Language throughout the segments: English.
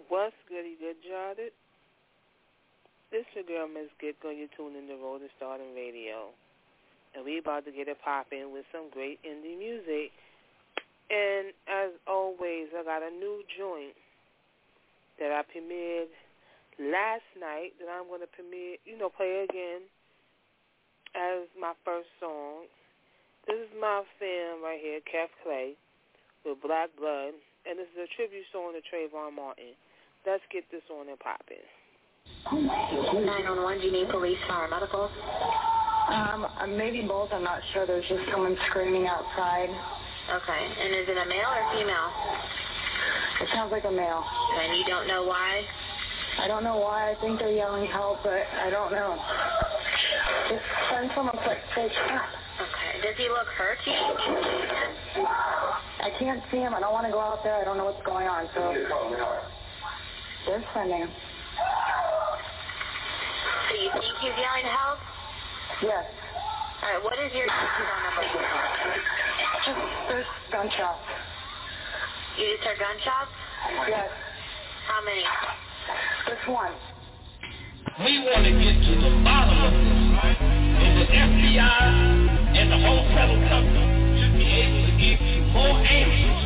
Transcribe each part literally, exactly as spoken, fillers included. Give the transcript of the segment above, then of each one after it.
What's goody good, Jotted? This your girl, Miss Gitko. You're tuning to Road to Stardom Radio. And we about to get it popping with some great indie music. And as always, I got a new joint that I premiered last night that I'm going to premiere, you know, play again as my first song. This is my fam right here, Kev Clay, with Black Blood. And this is a tribute song to Trayvon Martin. Let's get this on and popping. nine one one, do you need police, fire, medical? Um, maybe both. I'm not sure. There's just someone screaming outside. Okay. And is it a male or female? It sounds like a male. And you don't know why? I don't know why. I think they're yelling help, but I don't know. Just send someone quick. Say stop. Okay. Does he look hurt? You I can't see him. I don't want to go out there. I don't know what's going on. So they're sending him. So you think he's yelling help? Yes. All right. What is your phone number? Just there's gunshots. You just heard gunshots? Yes. How many? Just one. We want to get to the bottom of this, right? And the F B I and the whole federal government should be able to give you more answers.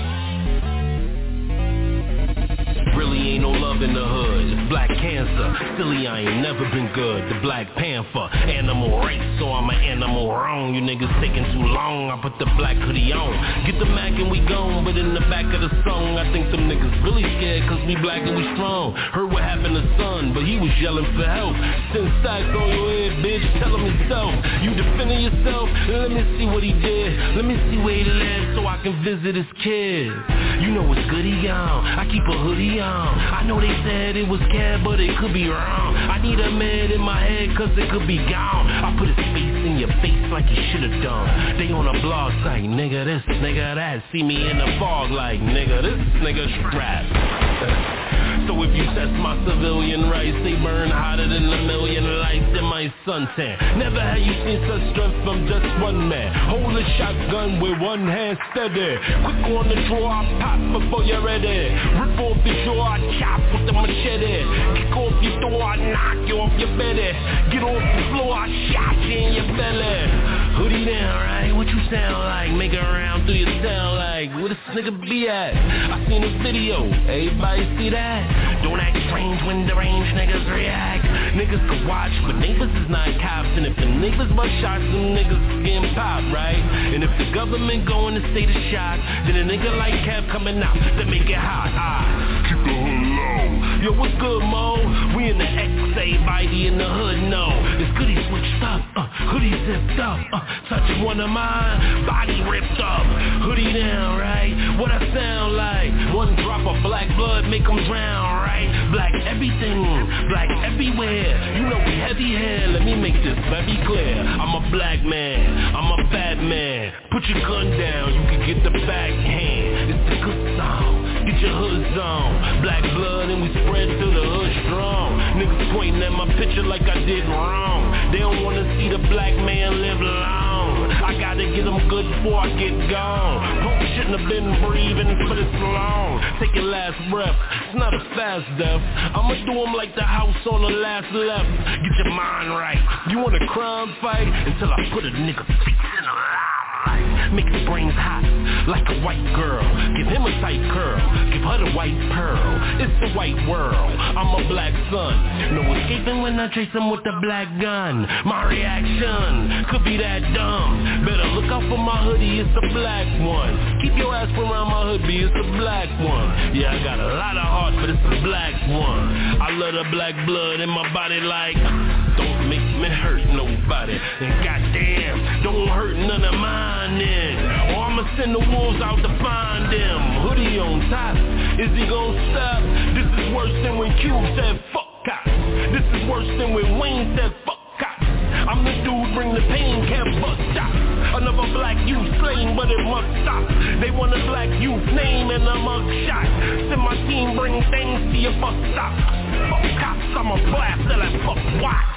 Really ain't no love in the hood. It's black cancer. Silly, I ain't never been good. The Black Panther. Animal race, so I'm an animal wrong. You niggas taking too long. I put the black hoodie on. Get the Mac and we gone. But in the back of the song, I think them niggas really scared cause we black and we strong. Heard what happened to son, but he was yelling for help. Send stacks on your head, bitch. Tell him himself. You defending yourself? Let me see what he did. Let me see where he lives so I can visit his kids. You know it's goody on. I keep a hoodie on. I know they said it was Cab, but it could be wrong. I need a man in my head, cause it could be gone. I put his face in your face like he should've done. They on a blog site, nigga this, nigga that. See me in the fog like, nigga this, nigga strapped. So if you test my civilian rights, they burn hotter than a million lights in my suntan. Never have you seen such strength from just one man. Hold a shotgun with one hand steady. Quick on the draw, I pop before you're ready. Rip off your jaw, I chop with the machete. Kick off your door, I knock you off your belly. Get off the floor, I shot you in your belly. Hoodie down, right? What you sound like? Make a round through your sound like. Where this nigga be at? I seen a video, everybody see that? Don't act strange when deranged niggas react. Niggas can watch, but neighbors is not cops. And if the niggas bust shots, them niggas getting popped, right? And if the government going to state of shock, then a nigga like Cap coming out to make it hot. Ah, keep the hood low. Yo, what's good, Mo? We in the X A, Bitey in the hood, no. It's goody switched up, uh, hoodie zipped up, uh, touch one of mine, body ripped up, hoodie down, right? What I sound like? One drop of black blood, make them drown, right? Black everything, black everywhere. You know we heavy hair, let me make this very clear. I'm a black man, I'm a bad man. Put your gun down, you can get the backhand. It's the good song, get your hoods on. Black blood and we spread to the hood strong. Niggas pointing at my picture like I did wrong. They don't wanna see the black man live long. I gotta get them good before I get gone. Punk shouldn't have been breathing for this long. Take your last breath, it's not a fast death. I'ma do them like the house on the last left. Get your mind right. You want a crime fight? Until I put a nigga face in a line. Make his brains hot like a white girl. Give him a tight curl, give her the white pearl. It's the white world, I'm a black son. No escaping when I chase him with the black gun. My reaction could be that dumb. Better look out for my hoodie, it's a black one. Keep your ass around my hoodie, it's a black one. Yeah, I got a lot of heart, but it's a black one. I love the black blood in my body like, don't make me hurt nobody. And goddamn, don't hurt none of mine then. Or I'ma send the wolves out to find them. Hoodie on top, is he gon' stop? This is worse than when Cube said fuck cops. This is worse than when Wayne said fuck cops. I'm the dude, bring the pain, can't bust stop. Another black youth slain, but it must stop. They want a black youth name and a mug shot. Send my team, bring things to your bus stop. Fuck cops, I'm a blast till I fuck watch.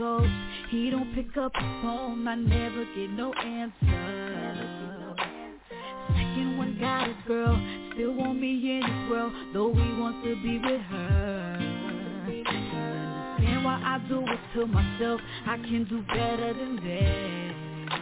ghost. He don't pick up the phone, I never get no answer. Second one got his girl, still want me in his world, though he wants to be with her. Can't understand why I do it to myself, I can do better than that.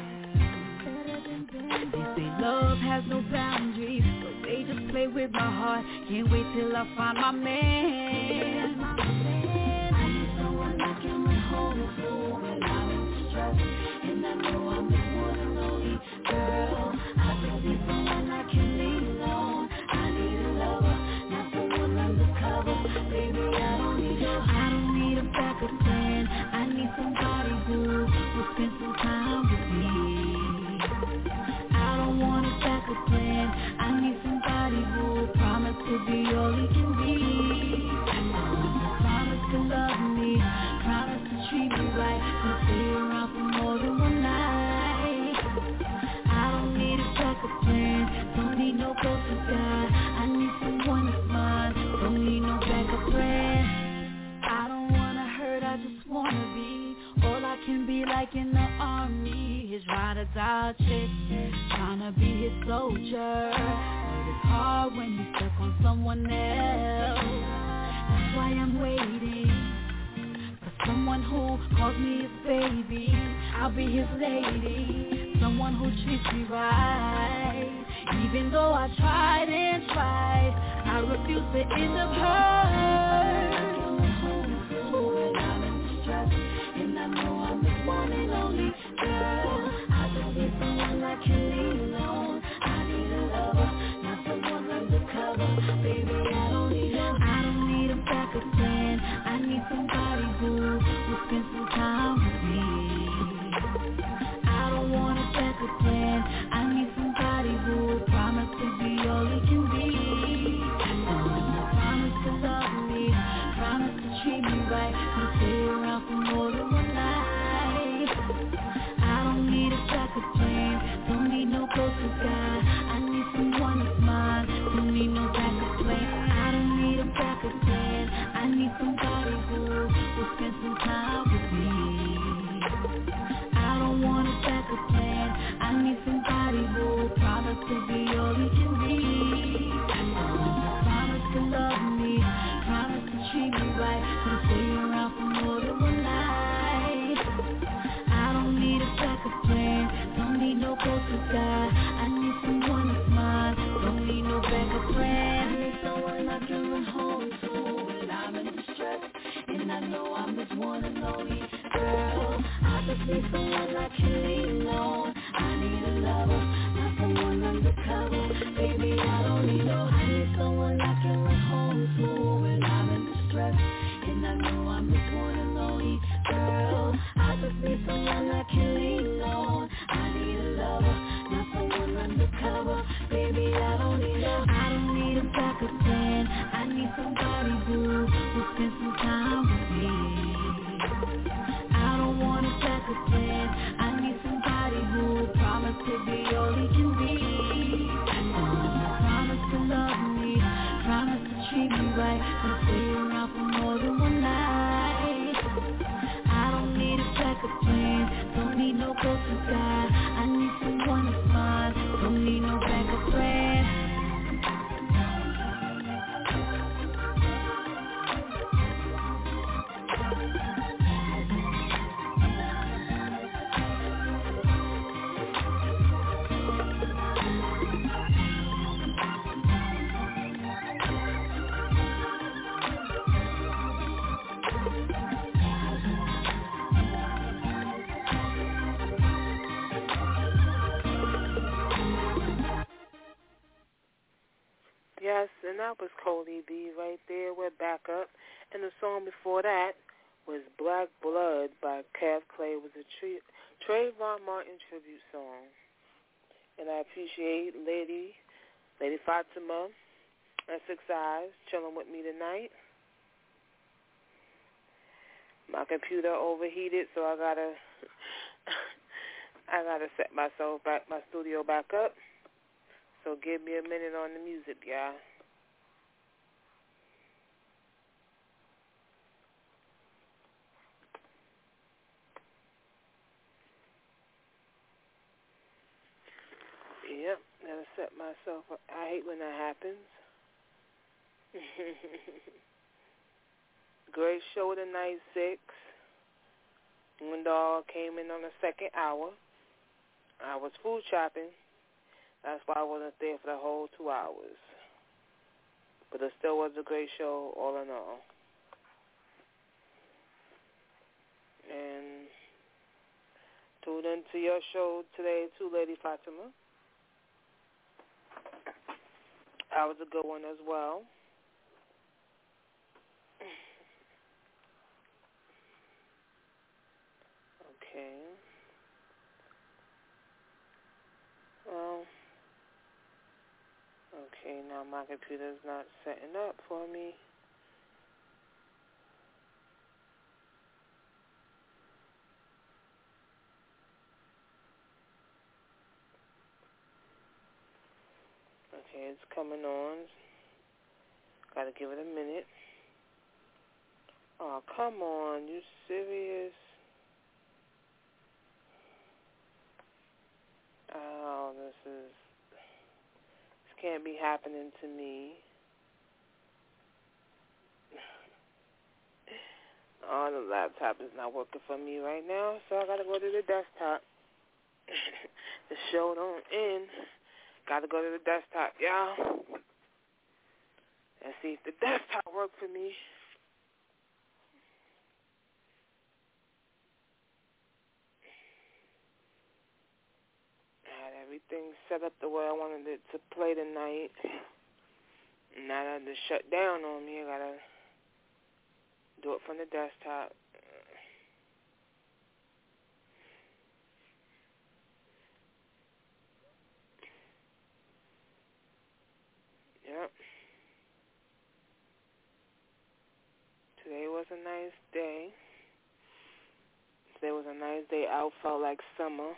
They say love has no boundaries, but they just play with my heart. Can't wait till I find my man. I need someone I can run home to when I'm in distress, and I know I'm the one and only girl. I just need someone I can lean on. I need a lover, not someone undercover. Baby, I don't need a, I don't need a backup plan. I need somebody who will spend some time with me. I don't want a backup plan. I need somebody who will promise to be all he can be. Promise to love me, promise to treat me right, and stay around for more than one night. I don't need a backup plan, don't need no go-to guy. I need someone that's mine, don't need no backup plan. I don't wanna hurt, I just wanna be all I can be, like in the army. His ride or die chick, tryna be his soldier. But it's hard when he's stuck on someone else. That's why I'm waiting for someone who calls me his baby. I'll be his lady, someone who treats me right. Even though I tried and tried, I refuse to end up hurt. When I'm in distress, and I know I'm the one and only girl. I just need someone I can lean on. I need a lover, not someone undercover. Baby, I don't need a, I don't need a backup plan. I need somebody who will spend some time with me. I don't want a backup plan. I need somebody who will promise to be all he can be. Promise to love me, promise to treat me right, and stay around for more than one night. I don't need a backup plan, don't need no go-to guy. I need someone that's mine, don't need no backup plan. I don't need a backup plan, I need somebody who will spend some time with me. I don't want a backup plan, I need somebody who will promise to be all he can be. Promise to love me, promise to treat me right, and stay around for more than one night. I don't need a backup plan, don't need no go-to guy. I need someone that's mine, don't need no backup plan. I need someone I can run home to when I'm in distress, and I know I'm his one and only girl. I just need someone I can lean on. I need a lover, not someone undercover. Baby, I don't need no, I need someone I can run home to when I'm in distress, and I know I'm his one and only girl. I just need someone I can lean on. I need a lover, not someone undercover. Baby, I don't need a, I don't need a backup plan. I need somebody who will spend some time with me. I don't want a backup plan. I need somebody who will promise to be all he can be. Promise to love me, promise to treat me right, and stay around for more than one night. I don't need a backup plan, don't need no go-to guy. I need someone that's mine, don't need no backup plan. Yes, and that was Cody B right there. We're back up. And the song before that was Black Blood by Kev Clay. It was a tri- Trayvon Martin tribute song. And I appreciate Lady, Lady Fatima and Six Eyes chilling with me tonight. My computer overheated, so I gotta, I gotta set myself back, my studio back up. So give me a minute on the music, y'all. Yep, gotta set myself up. I hate when that happens. Great show tonight, six. Moondog came in on the second hour. I was food shopping. That's why I wasn't there for the whole two hours. But it still was a great show, all in all. And tune into your show today, too, Lady Fatima. That was a good one as well. Okay. Well, okay, now my computer's not setting up for me. Okay, it's coming on. Gotta give it a minute. Oh, come on. You serious? Oh, this is... This can't be happening to me. Oh, the laptop is not working for me right now, so I gotta go to the desktop. The show don't end. Gotta go to the desktop, y'all. Let's see if the desktop works for me. I had everything set up the way I wanted it to play tonight. Now that it's shut down on me, I gotta do it from the desktop. Yep. Today was a nice day. Today was a nice day out. Felt like summer.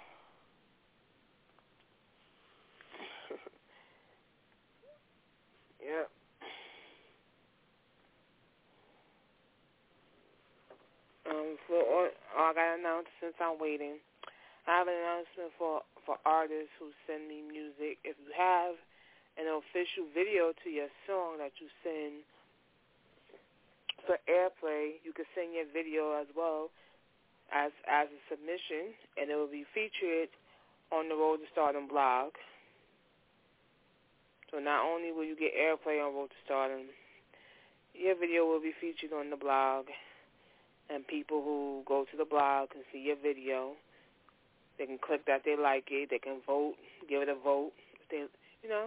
Yep. Um, for all, oh, I got an announcement since I'm waiting. I have an announcement for, for artists who send me music. If you have an official video to your song that you send for airplay, you can send your video as well as as a submission, and it will be featured on the Road to Stardom blog. So not only will you get airplay on Road to Stardom, your video will be featured on the blog, and people who go to the blog can see your video. They can click that they like it. They can vote, give it a vote. They, you know,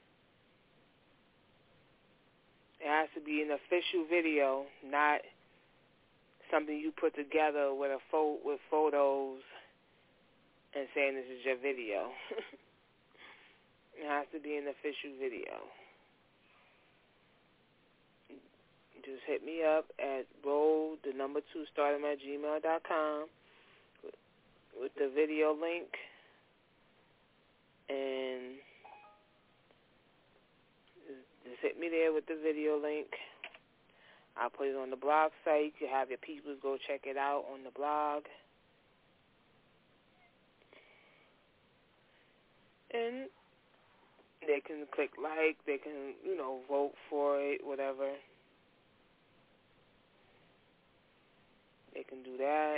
it has to be an official video, not something you put together with a pho- with photos and saying this is your video. It has to be an official video. Just hit me up at roll the number two stardom at gmail dot com with, with the video link, and just hit me there with the video link. I'll put it on the blog site. You have your people go check it out on the blog. And they can click like, they can, you know, vote for it, whatever. They can do that.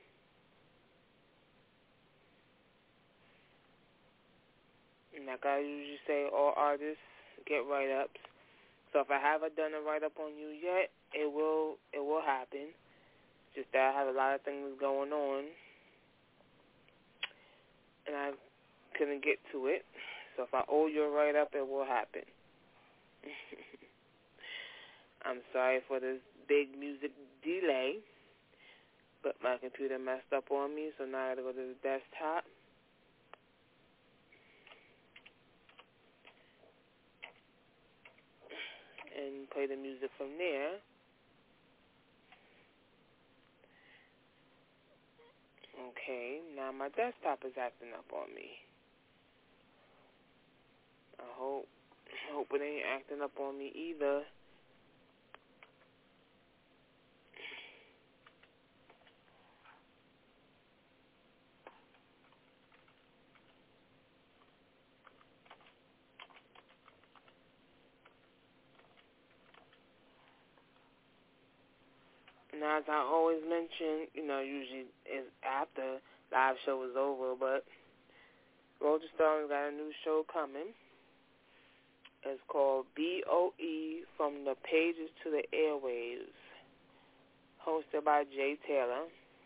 And like I usually say, all artists get write-ups. So if I haven't done a write-up on you yet, it will it will happen. Just that I have a lot of things going on, and I couldn't get to it. So if I owe you a write-up, it will happen. I'm sorry for this big music delay, but my computer messed up on me, so now I gotta go to the desktop. And play the music from there. Okay, now my desktop is acting up on me. I hope, I hope it ain't acting up on me either. And as I always mention, you know, usually it's after live show is over, but Roger Starling's got a new show coming. It's called B O E, From the Pages to the Airwaves, hosted by Jay Taylor.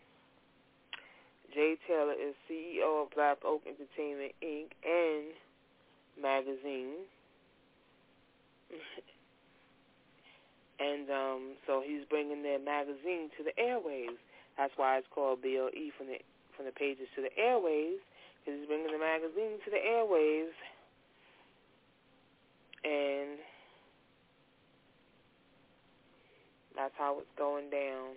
Jay Taylor is C E O of Black Oak Entertainment, Incorporated and magazine. And um, so he's bringing their magazine to the airwaves. That's why it's called B O E, from the from the pages to the airwaves, because he's bringing the magazine to the airwaves. And that's how it's going down.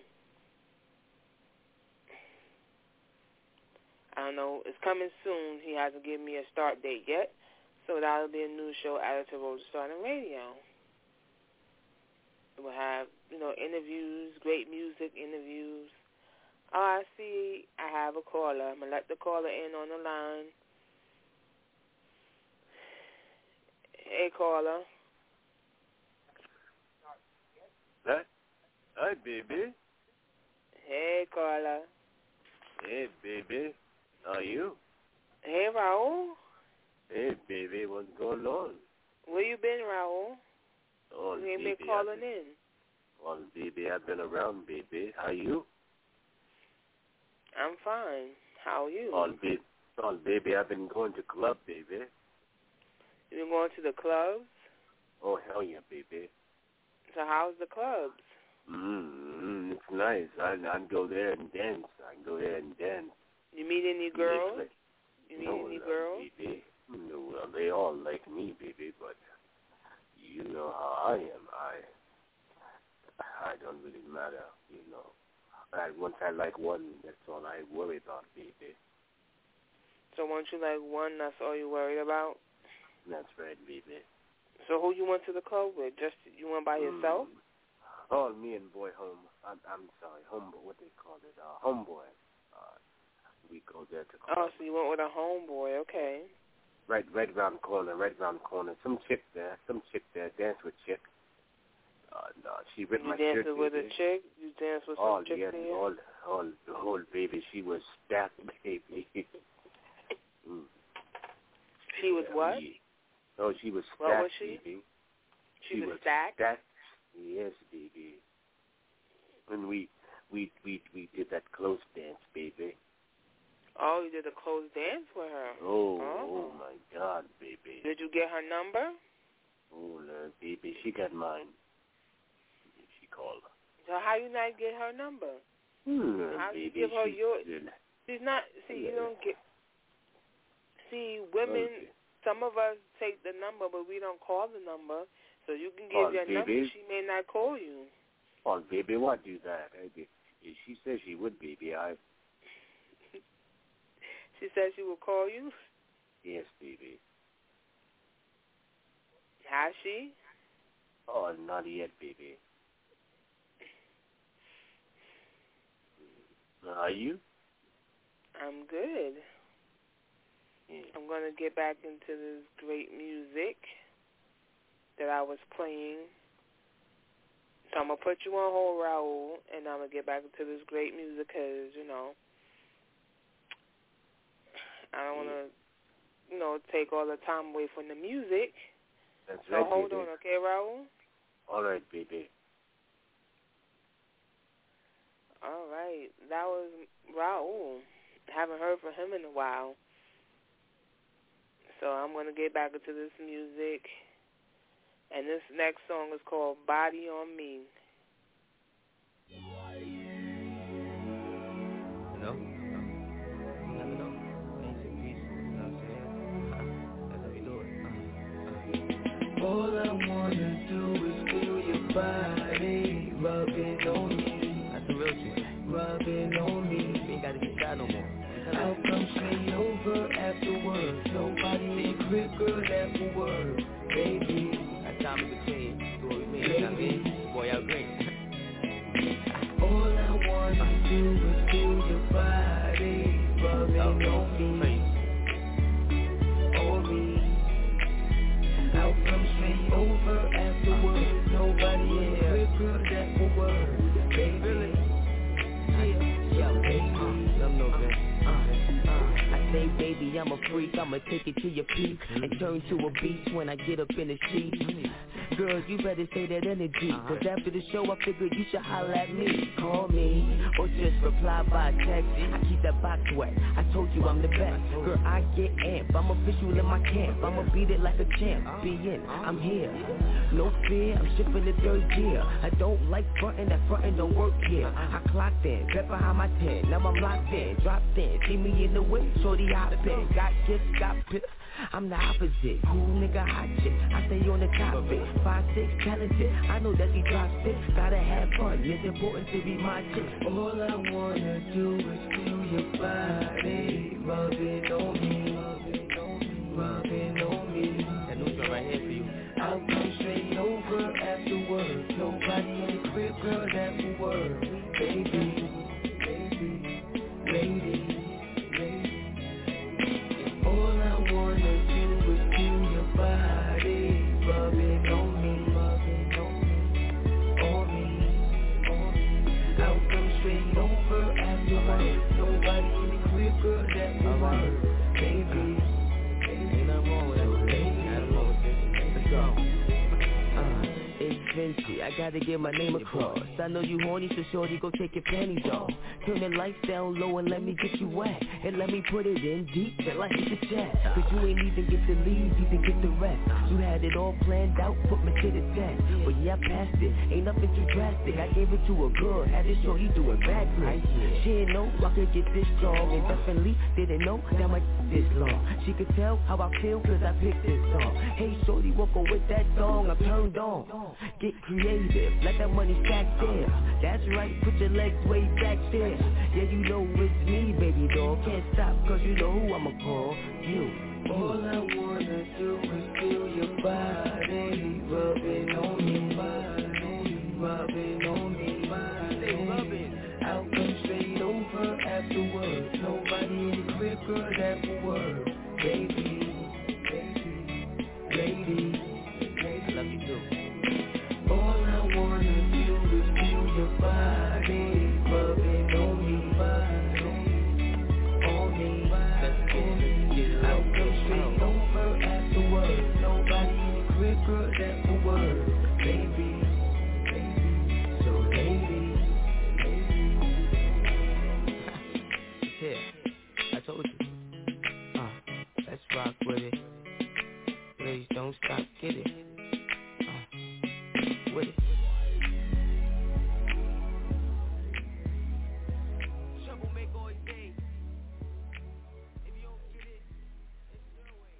I don't know. It's coming soon. He hasn't given me a start date yet. So that'll be a new show added to Roger Starling Radio. We'll have, you know, interviews, great music interviews. Oh, I see I have a caller. I'm going to let the caller in on the line. Hey, caller. Hi, hi, baby. Hey, caller. Hey, baby. How are you? Hey, Raul. Hey, baby. What's going on? Where you been, Raul? Oh, you ain't baby, been calling been, in. Oh, baby, I've been around, baby. How are you? I'm fine. How are you? Oh, baby, oh, baby, I've been going to club, baby. You been going to the clubs? Oh, hell yeah, baby. So how's the clubs? Mm-hmm. It's nice. I I go there and dance. I go there and dance. You meet any girls? Like, you meet no, any uh, girls? Baby. No, well, they all like me, baby, but you know how I am. I I don't really matter, you know. I, once I like one, that's all I worry about, baby. So once you like one, that's all you worried about? That's right, baby. So who you went to the club with? Just you went by yourself? Mm. Oh, me and boy home. I'm, I'm sorry, homeboy. What they call it? Uh, homeboy. Uh, we go there to club. Oh, so you went with a homeboy? Okay. Right, right around the corner. Right around the corner. Some chick there. Some chick there. Dance with chick. Uh, no, she ripped you my shirt. You shirt. danced with baby. a chick? You danced with some all, chick yeah, there? all, all, the whole baby. She was stacked, baby. mm. She was yeah, what? We, oh, she was stacked, what was she? baby. She, she was, was stacked? stacked. Yes, baby. And we, we, we, we did that close dance, baby. Oh, you did a close dance with her? Oh, oh, oh my God, baby. Did you get her number? Oh, Lord, baby, she got mine. She called. So how you not get her number? Hmm, how baby, you give her she, your? uh, She's not. See, yeah. you don't get. See, women. Okay. Some of us take the number, but we don't call the number. So you can give Oh, your baby. number. She may not call you. Oh, baby, why do that? Baby? She said she would, baby. I. She said she would call you? Yes, baby. Has she? Oh, not yet, baby. Are you? I'm good. Yeah. I'm going to get back into this great music that I was playing. So I'm going to put you on hold, Raul, and I'm going to get back into this great music because, you know, I don't want to, you know, take all the time away from the music. That's so right, hold baby. on, okay, Raul? All right, baby. All right. That was Raul. Haven't heard from him in a while. So I'm going to get back into this music. And this next song is called Body on Me. Hello? Let me know. Peace, peace. You know what I'm saying? That's how we do it. All I wanna do is feel your body rubbing on me. That's the real shit. Rubbing on me. We ain't gotta get shot no more. I'll come straight over afterwards. Nobody in the crib, girl, after work. Baby. That time in between. Do what we mean. You know what I mean? Boy, y'all great. All I wanna do is feel your body rubbing oh, on me. On me. I'll come straight over afterwards. Nobody in the crib, girl, that will work. Baby. say, baby, I'm a freak, I'ma take it to your peak and turn to a beast when I get up in the sheets. Girl, you better say that energy, cause after the show I figured you should holler at me. Call me, or just reply by text. I keep that box wet, I told you I'm the best. Girl, I get amped, I'm official in my camp. I'ma beat it like a champ, be in, I'm here. No fear, I'm shifting the third gear. I don't like frontin', that frontin' don't work here. I clocked in, bet behind my ten, now I'm locked in. Dropped in, see me in the way, shorty hop in. Got gifts, got pips, I'm the opposite. Cool nigga, hot chick, I stay on the topic. Five, six, talented, I know that he drops it. Gotta have fun, it's important to be my chick. All I wanna do is feel your body rubbing on me, rubbing on me. That new joint right here for you. I'll come straight over after work. Nobody in the crib, girl, that's the word. Baby, baby, lady. All I wanna do is feel your body rubbing on me, rubbing on me, on me, on me. I'll come straight over after work. Nobody in the crib, girl, that's the word. Baby, ain't nothing wrong with it. Ain't nothing wrong with this. Let's go. Vinci, I gotta get my name across. I know you horny, so shorty, go take your panties off. Turn the lights down low and let me get you wet. And let me put it in deep till I hit the chest. Cause you ain't even get the lead, even get the rest. You had it all planned out, put me to the test. But yeah, I passed it, ain't nothing too drastic. I gave it to a girl, had it shorty do it backwards. She didn't know I could get this strong, and definitely didn't know that my this long. She could tell how I feel cause I picked this song. Hey shorty, walk on with that song, I'm turned on. Get creative, let that money stack there. That's right, put your legs way back there. Yeah, you know it's me, baby doll. Can't stop, cause you know who I'ma call. You, you. All I wanna do is feel your body rubbing on me, body, rubbing on me, body. I'll come straight over afterwards. Nobody in the crib, girl, that's the word. Baby, baby, lady. I love you too. All I wanna do is feel your body rubbing on me, body, on me, body. I'll come straight over afterwards. Nobody in the crib, girl, that's the word. Baby, baby, so lady. Here, I told you. Uh, let's rock with it. Please don't stop, get it. Uh, with it. Trouble make all day. If you don't get it, it's your way.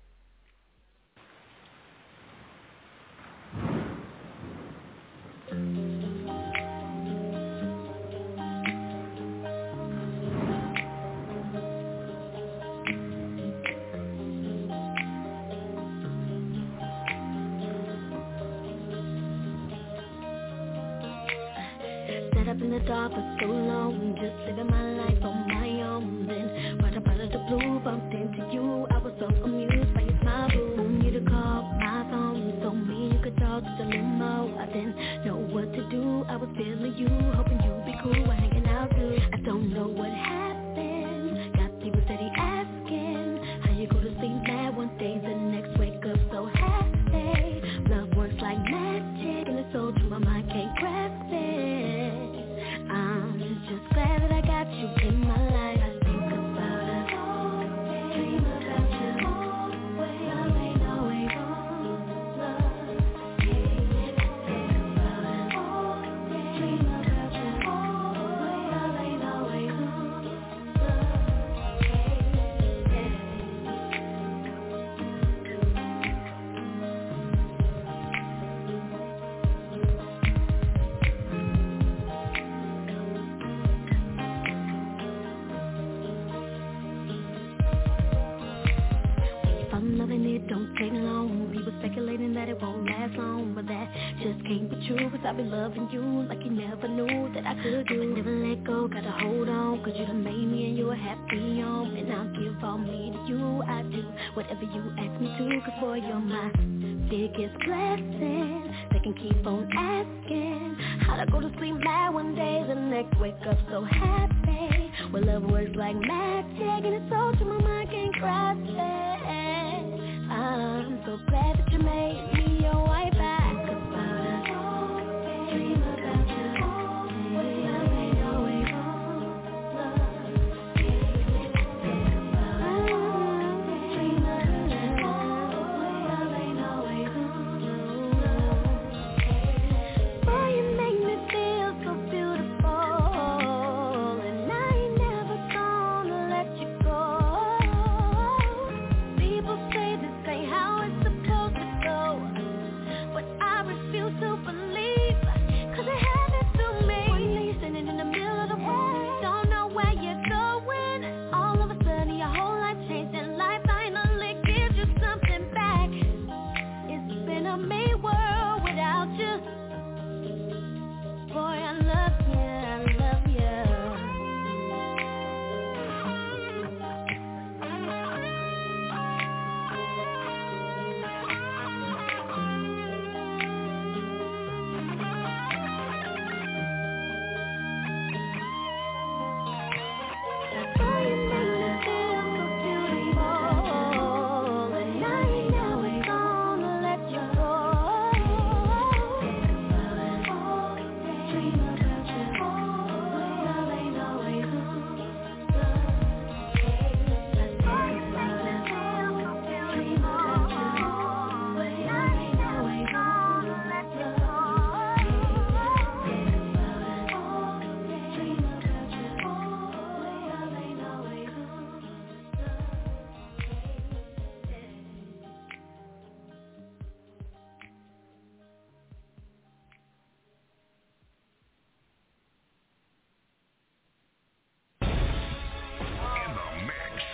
Set up in the dark for so long, just living my life on my own. Then right up out of the blue, bumped into you. I was so amused by your smile, boom. You to call my phone, so me you could talk to the limo. I didn't know what to do. I was feeling you, hoping you'd be cool. We're hanging out too. I don't know what happened. Got people steady asking how you go to sleep mad one day, the next wake up so happy. Love works like magic, and it's so true my mind can't grasp it. I'm just glad that I got you in my life. I think about us, dream about you. Love ain't always love. I think about us, dream about you. Love ain't always loving it don't take long. People speculating that it won't last long, but that just can't be true. Cause I've been loving you like you never knew that I could do. I never let go, gotta hold on. Cause you done made me and you're happy on. And I'll give all me to you. I do whatever you ask me to. Cause boy, you're my biggest blessing. They can keep on asking how'd I go to sleep mad one day, the next wake up so happy. Well, love works like magic, and it's so true.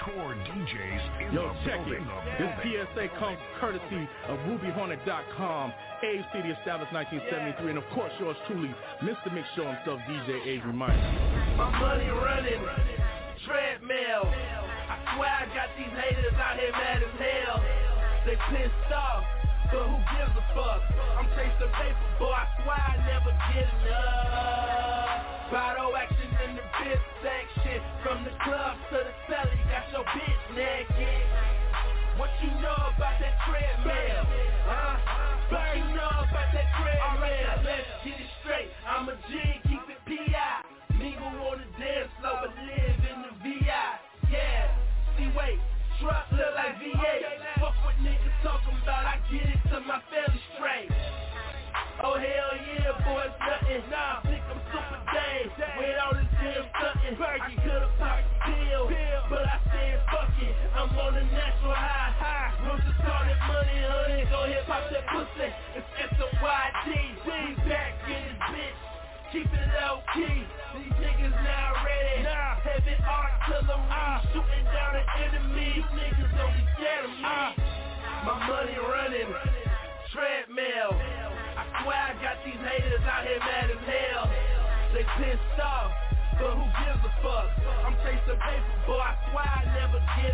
hardcore D Js in Yo, the check building. it. This P S A comes courtesy of Ruby Hornet dot com, Abe City established nineteen seventy-three, and of course yours truly, Mister Mix Show himself, D J Avery Myers. My money running, treadmill. I swear I got these haters out here mad as hell. They pissed off, but who gives a fuck? I'm chasing paper, boy, I swear I never get enough. Bottle action in the bit section, from the club to the celly, got your bitch naked. What you know about that treadmill? Huh? What you know about that treadmill? Alright, let's get it straight. I'm a G, keep it P I. Nigga wanna dance slow, but live in the V I. Yeah, see, wait, truck look like V eight. Fuck what niggas talking about, I get it to my family straight. Oh hell yeah, boy, it's nothing. Nah, think I'm super Dave. With all this damn stuntin', I could've popped the pill, but I said fuck it. I'm on a natural high. High. Once you started money, honey, go ahead pop that pussy. It's S O Y D. We back in this bitch. Keep it low key. These niggas now ready. Nah. Heavy artillery, uh. shooting down the enemy. You niggas don't be scared of me. Uh. My money running, treadmill. I swear I got these haters out here mad as hell. They pissed off, but who gives a fuck? I'm chasing paper, boy, I swear I never get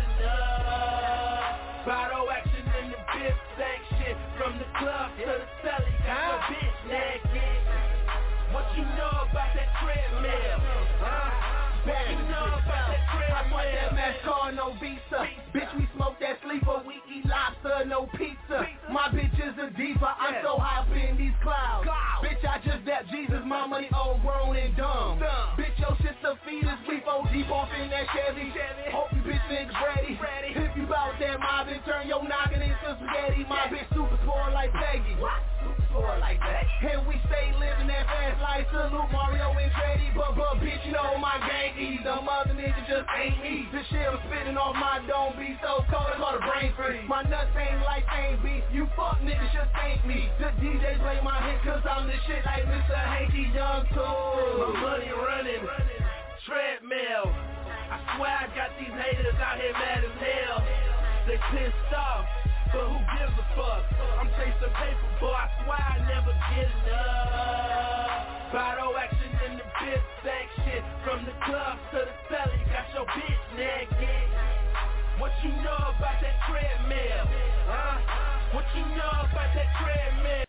enough. Bottle action in the bit section, from the club to the celly, got your bitch naked. What you know about that treadmill? Huh? What you know about that treadmill? I want that NASCAR, no visa. Bitch, we smoke that sleeper, we eat lobster, no pizza. My bitch is a diva, I'm so high up in these clouds. Bitch, I just dapped Jesus, my money old, grown, and dumb. Bitch, your shit's a fetus, we four deep off in that Chevy. Hope you bitch niggas ready. If you bout that mob and turn your noggin into spaghetti. My bitch super spoiled like Peggy. Super spoiled like that. And we stay living that fast life, salute Mario and Teddy. But, but bitch, you know my gang eat. Them other niggas just ain't me. This shit I'm spitting off my dome be so cold, I call it brain freeze. My nuts ain't like ain't beat. You fuck niggas just ain't me. The D Js play my hit cause I'm the shit like Mister Hanky Young too. My money running, treadmill. I swear I got these haters out here mad as hell. They pissed off, but who gives a fuck? I'm chasing paper, boy, I swear I never get enough. Bottle action in the bit section, from the club to the celly, got your bitch naked. What you know about that treadmill? Huh? What you know about that treadmill?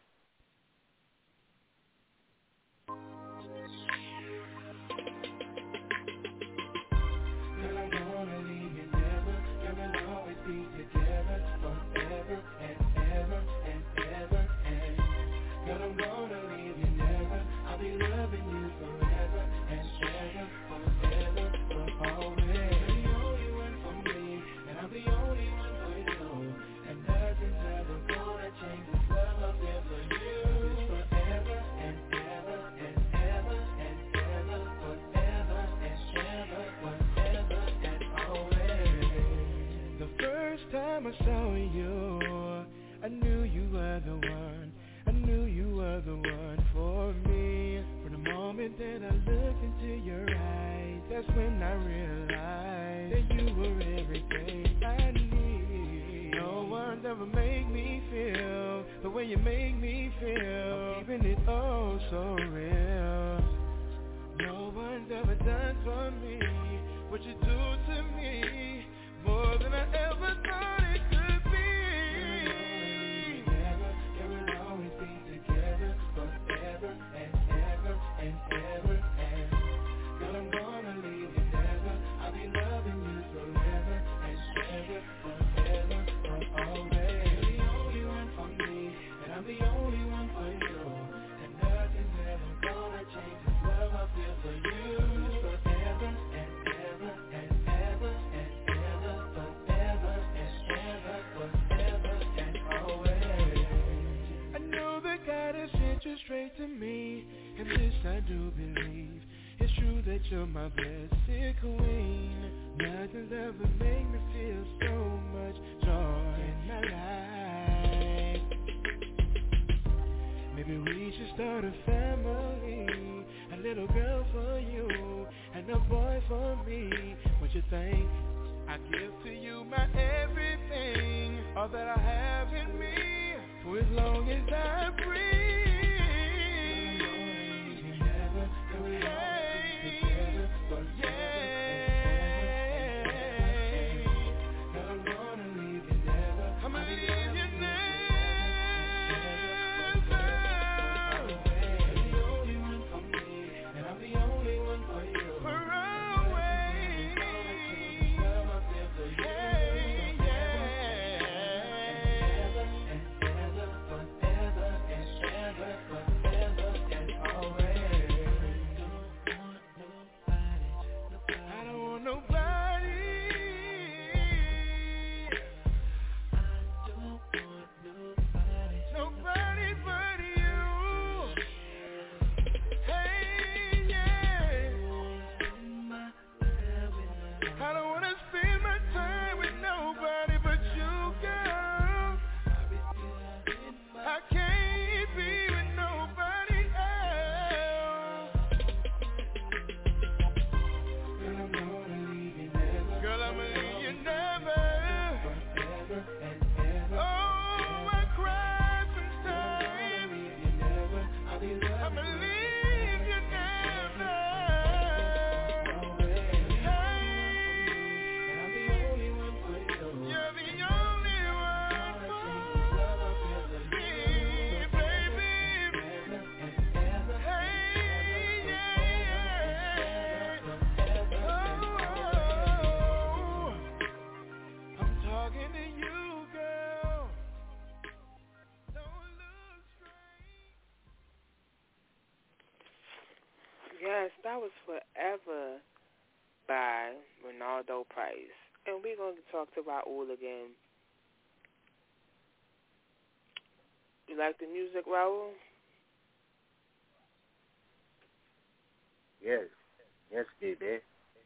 Girl, I'm gonna leave you never. Girl, we'll always be together forever and ever and ever and. Girl, I'm gonna leave you never. I'll be loving you forever and ever, forever, for always. You're the only one for me, and I'm the only one for you. And nothing's ever gonna change this love I feel for you. It's forever and ever and ever and ever, forever and ever, forever and always. The first time I saw you, I knew you were the one. I knew you were the one for me. From the moment that I looked into your eyes, that's when I realized that you were everything I need. No one's ever made me feel the way you make me feel, keeping it oh so real. No one's ever done for me what you do to me, more than I ever thought it could be. Forever and ever and ever and girl, I'm gonna leave you never. I'll be loving you forever and ever, forever, for always. You're the only one for me, and I'm the only one for you. And nothing's ever gonna change this love I feel for you. Forever and ever and ever and ever, forever and ever, forever and always. I know that God has sent you straight to me, and this I do believe. It's true that you're my blessed queen. Nothing's ever made me feel so much joy in my life. Maybe we should start a family, a little girl for you and a boy for me. What you think? I give to you my everything, all that I have in me, for as long as I breathe. Yes, that was Forever by Ronaldo Price. And we're going to talk to Raul again. You like the music, Raul? Yes. Yes, baby.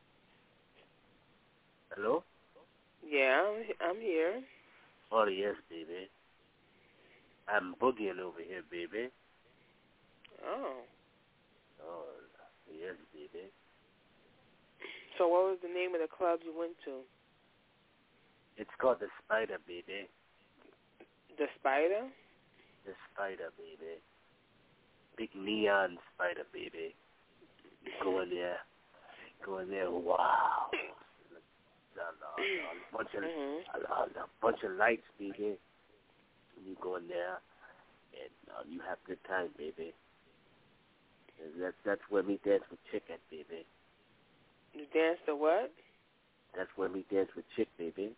Hello? Yeah, I'm, I'm here. Oh, yes, baby. I'm boogieing over here, baby. Oh. Oh, yes, baby. So what was the name of the club you went to? It's called The Spider, baby. The Spider? The Spider, baby. Big neon spider, baby. You go in there. Go in there. Wow. A, a, a, bunch of, mm-hmm. a, a, a bunch of lights, baby. You go in there, and uh, you have a good time, baby. And that's, that's where me dance with chick at, baby. You dance to what? That's where we dance with chick, baby.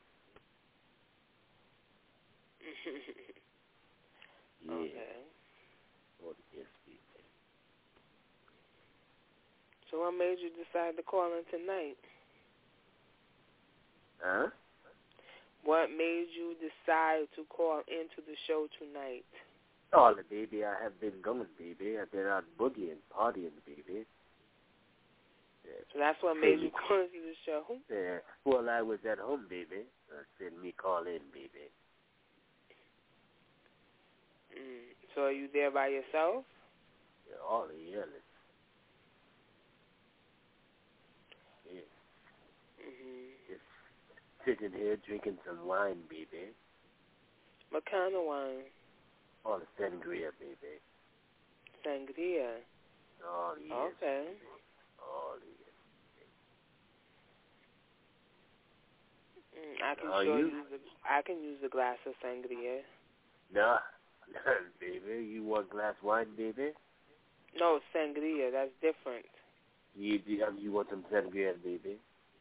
Yeah. Okay. Oh, yes, baby. So what made you decide to call in tonight? Huh? What made you decide to call into the show tonight? Oh, baby, I have been going, baby. I've been out boogieing, partying, baby. Yeah. So that's what made you call into the show? Yeah. Well, I was at home, baby. Uh, send me call in, baby. Mm. So are you there by yourself? Yeah, all the yelling. Yeah. Mm-hmm. Just sitting here drinking some wine, baby. What kind of wine? All the sangria, baby. Sangria? All the years. Okay. Baby. All the years. Mm, I can Are sure you? use a, I can use a glass of sangria. Nah, baby. You want glass wine, baby? No, sangria. That's different. You you, you want some sangria, baby?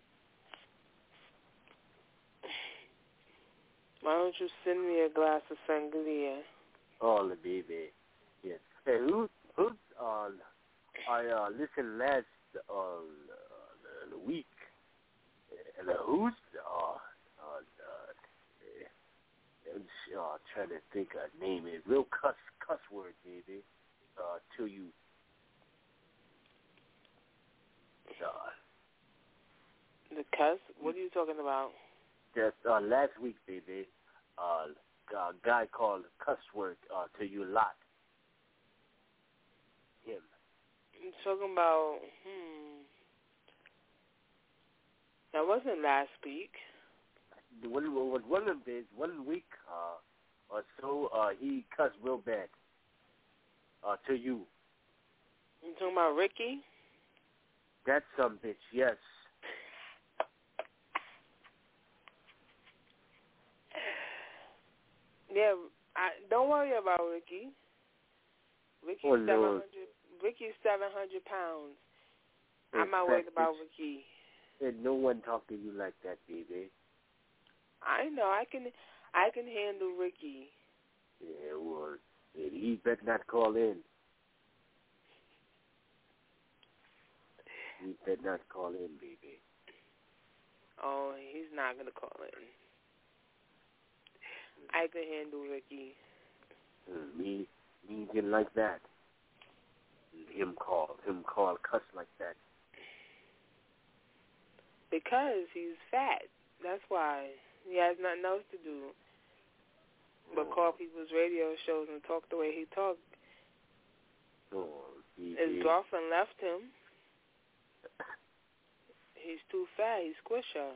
Why don't you send me a glass of sangria? All the baby. Yes. Hey, who who's on? I uh listened last uh, uh the week, and uh, who's uh uh, uh uh trying to think of a name. It real cuss cuss word, baby. Uh, till you. Uh, the cuss? What are you talking about? Just uh, last week, baby. Uh, a guy called cuss word uh, till you lot. Him. I'm talking about, hmm. That wasn't last week. one, one, one of them days, one week uh, or so, uh, he cussed real bad uh, to you. You talking about Ricky? That some bitch, yes. Yeah, I, don't worry about Ricky. Ricky's oh, seven Lord. hundred. Ricky's seven hundred pounds. In I'm not fact, worried about bitch, Ricky. and no one talk to you like that, baby. I know. I can. I can handle Ricky. Yeah, well, he better not call in. He better not call in, baby. Oh, he's not gonna call in. I can handle Ricky. Uh, me, me didn't like that. Him call, him call, cuss like that. Because he's fat. That's why. He has nothing else to do but oh. call people's radio shows and talk the way he talked. Oh, he, His he, girlfriend left him. He's too fat. He's squisher.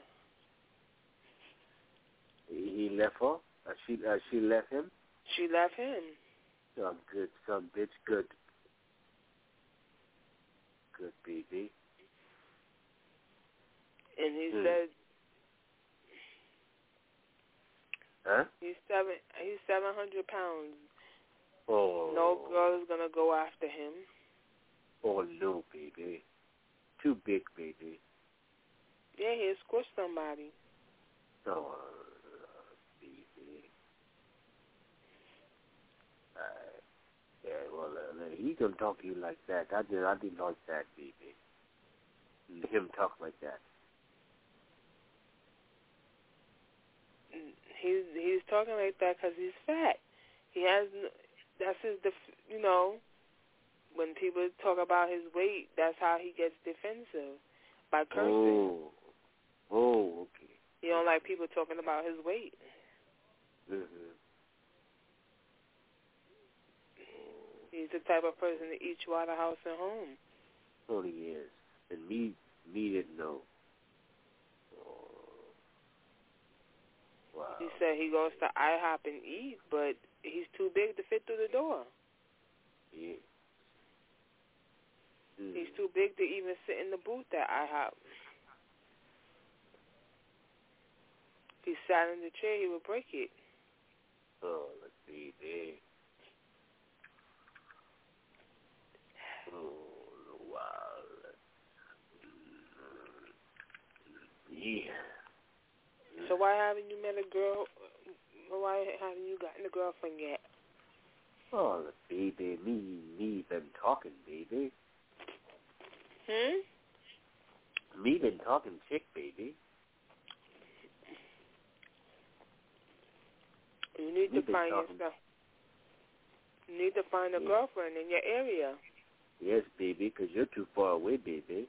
He, he left her? Uh, she, uh, she left him? She left him. Some good, some bitch, good. Good, baby. And he hmm. said, huh? He's seven. He's seven hundred pounds. Oh. No girl is gonna go after him. Oh no, baby. Too big, baby. Yeah, he'll squish somebody. Oh, baby. Uh, yeah, well, uh, he don't talk to you like that. I did. I didn't like that, baby. Him talk like that. He's he's talking like that because he's fat. He has that's his def- you know. When people talk about his weight, that's how he gets defensive, by cursing. Oh, oh, okay. He don't like people talking about his weight. Mm-hmm. He's the type of person to eat you out of house and home. Oh, he is. And me, me didn't know. Wow. He said he goes to IHOP and eat, but he's too big to fit through the door. Yeah. Mm. He's too big to even sit in the booth at IHOP. If he sat in the chair, he would break it. Oh, let's see there. Oh, wow. Yeah. So why haven't you met a girl? Why haven't you gotten a girlfriend yet? Oh, baby, me, me been talking, baby. Hmm? Me been talking chick, baby. You need me to find talking. yourself. You need to find a yeah. girlfriend in your area. Yes, baby, because you're too far away, baby.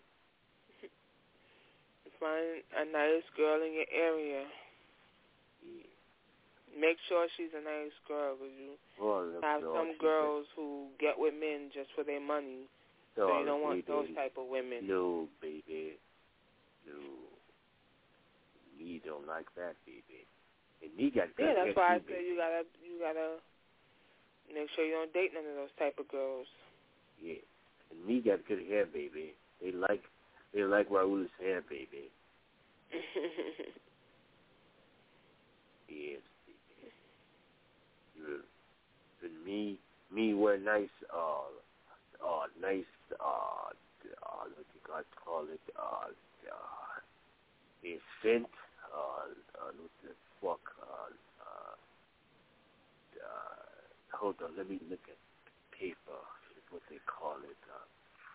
Find a nice girl in your area. Yeah. Make sure she's a nice girl, because you well, have no, some girls who get with men just for their money. No, so you don't want baby. those type of women. No, baby. No. Me don't like that, baby. And me got good Yeah, that's hair why too, I say baby. you gotta you gotta make sure you don't date none of those type of girls. Yeah. And me got good hair, baby. They like they like Raul's hair, baby. Yes, baby. Yeah. And me me wear nice uh uh nice uh uh what you got to call it uh uh a scent uh, uh what the fuck uh uh uh hold on, let me look at paper, what they call it uh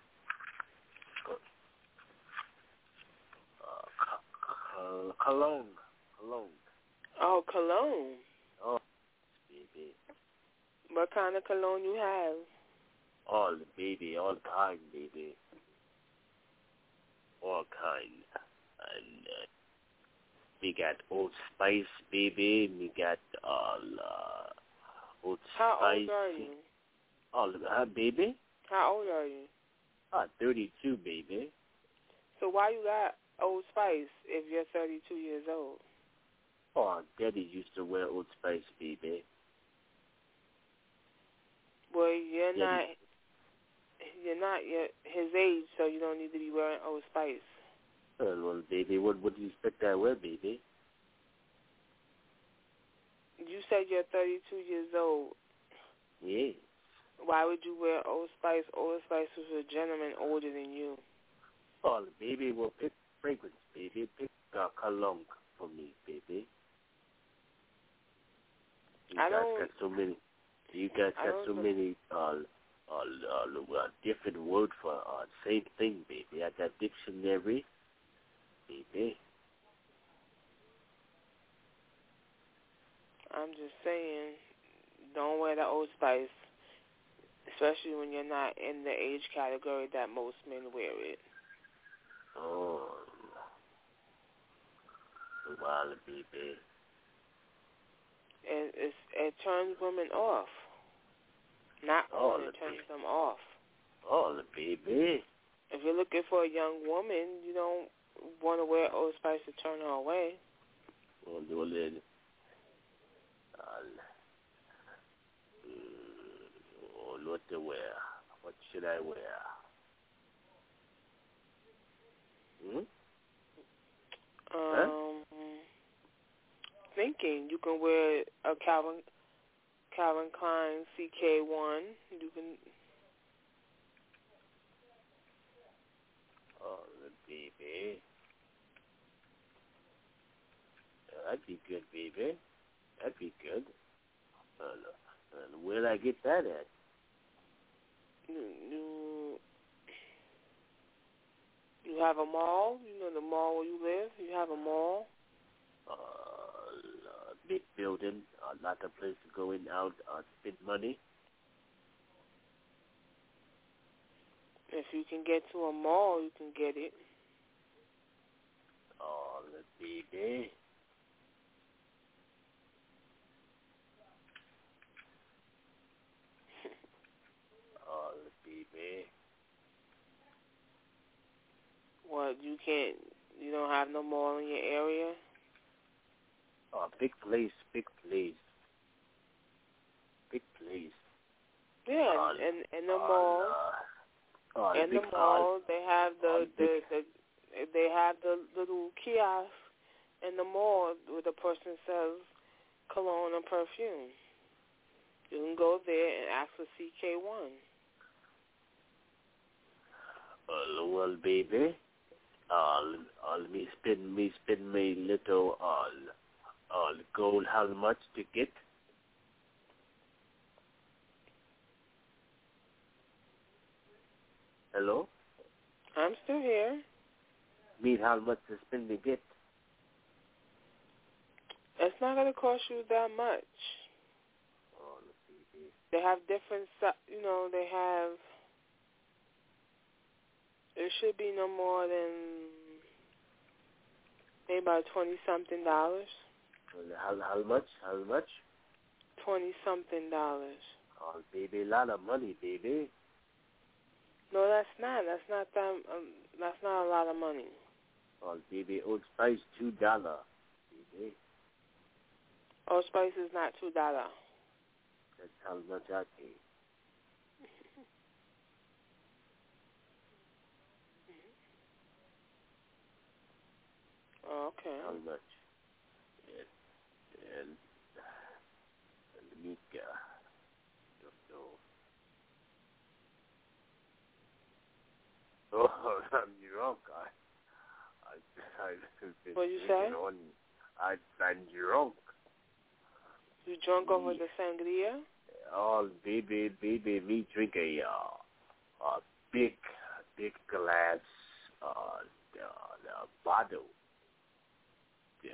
Uh, cologne, cologne. Oh, cologne. Oh, baby. What kind of cologne you have? All, baby, all kind, baby. All kind. And uh, we got Old Spice, baby. We got all uh, Old How Spice. old are you? All, uh, baby? How old are you? Ah, thirty-two, baby. So why you got Old Spice if you're thirty-two years old? Oh, Daddy used to wear Old Spice, baby. Well, you're Daddy. not. You're not yet his age, so you don't need to be wearing Old Spice. Well, well, baby, what what do you expect I wear, baby? You said you're thirty-two years old. Yes. Why would you wear Old Spice? Old Spice was a gentleman older than you. Oh, baby, well, pick fragrance, baby. Pick uh, cologne for me, baby. You I guys don't- got so many. You guys I got don't so know. many uh, uh, uh, uh, different words for uh, same thing, baby. I got dictionary, baby. I'm just saying, don't wear the Old Spice, especially when you're not in the age category that most men wear it. Oh, well, baby. And it's, it turns women off. Not Oh, on, it turns baby. them off. Oh, baby. If you're looking for a young woman, you don't want to wear Old Spice to turn her away. Well, well then, uh, mm, what to wear? What should I wear? Hmm? Um, huh? Thinking you can wear a Calvin Calvin Klein C K one. You can. Oh, baby. That'd be good, baby. That'd be good. Uh, uh, where'd I get that at? You, you you have a mall. You know the mall where you live. You have a mall. Uh, uh, big building, uh, lot of place to go in, out, uh, spend money. If you can get to a mall, you can get it. Oh, the baby. Oh, the baby. What, you can't, you don't have no mall in your area? Oh, big place, big place. Big place. Yeah, Uh, and in the uh, mall, uh, uh, in the big, mall, uh, they have the, uh, the, the, they have the little kiosk in the mall where the person sells cologne and perfume. You can go there and ask for C K one. Uh, well, baby, uh, uh, me spend me spend me little uh, uh, gold. How much to get? Hello. I'm still here. Mean how much to spend to get? It's not going to cost you that much. Oh, baby. They have different, si- you know, they have. It should be no more than maybe about twenty something dollars. How how much? How much? Twenty something dollars. Oh, baby, a lot of money, baby. No, that's not. That's not that. Um, that's not a lot of money. Oh, baby, Old Spice two dollar, baby. Old Spice is not two dollar. That's how much I pay. Oh, okay. How much? And and, and let me uh, don't know. Oh, I'm drunk. I, I, I've been What you drinking say? On, I, I'm drunk. You drunk over the sangria? Oh, baby, baby, me drink a uh, a big, big glass uh, uh, uh bottle. Yeah.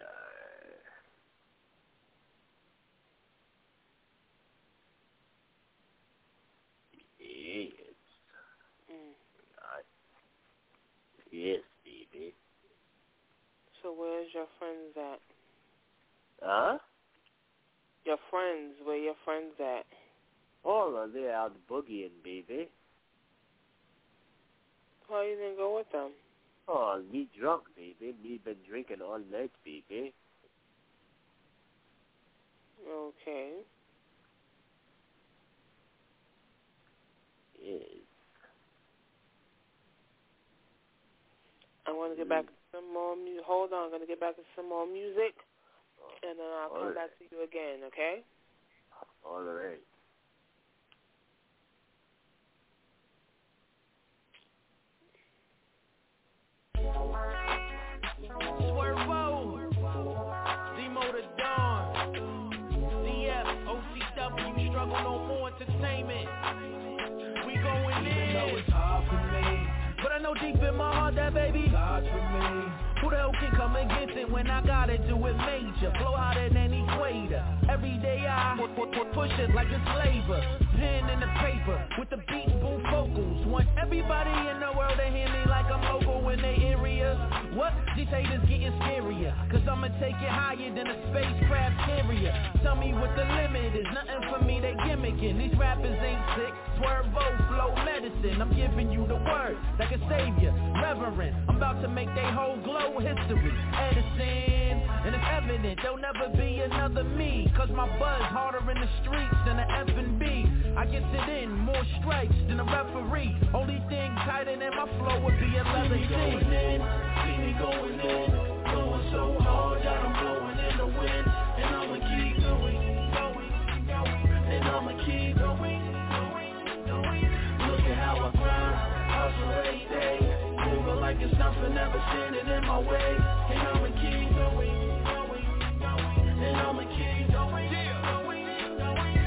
Yes. Mm. Uh, yes, baby. So where's your friends at? Huh? Your friends, where your friends at? Oh, they're out boogieing, baby. Why you didn't go with them? Oh, me drunk, baby. Me been drinking all night, baby. Okay. Yes. I want to get back to some more music. Hold on, I'm going to get back to some more music, and then I'll come right. back to you again, okay? All right. Swervo, Demo the Dawn, D F, O C W, Struggle No More Entertainment. We going in. Even though it's hard for me, but I know deep in my heart that baby God's for me. Who the hell can come against it when I gotta do it major? Flow hotter than equator. Every day I push it like a slaver. Pen in the paper with the beat boom vocals. Want everybody in the world to hear me like I'm local in their area. What? These haters getting scarier, cause I'ma take it higher than a spacecraft carrier. Tell me what the limit is, nothing for me, they gimmicking. These rappers ain't sick, Swervo, flow medicine. I'm giving you the word that can save you, reverend. I'm about to make they whole glow history, Edison. And it's evident there'll never be another me, cause my buzz harder in the streets than an F and B. I get it in, more strikes than a referee. Only thing tighter than my flow would be a leather See me going in, see me going in. Going so hard that I'm blowing in the wind. And I'ma keep going, going, going. And I'ma keep going, going, going. Look at how I grind, hustle every day. Moving like it's nothing, never standing in my way. And I'ma keep going, going, going. And I'ma keep going, going, going.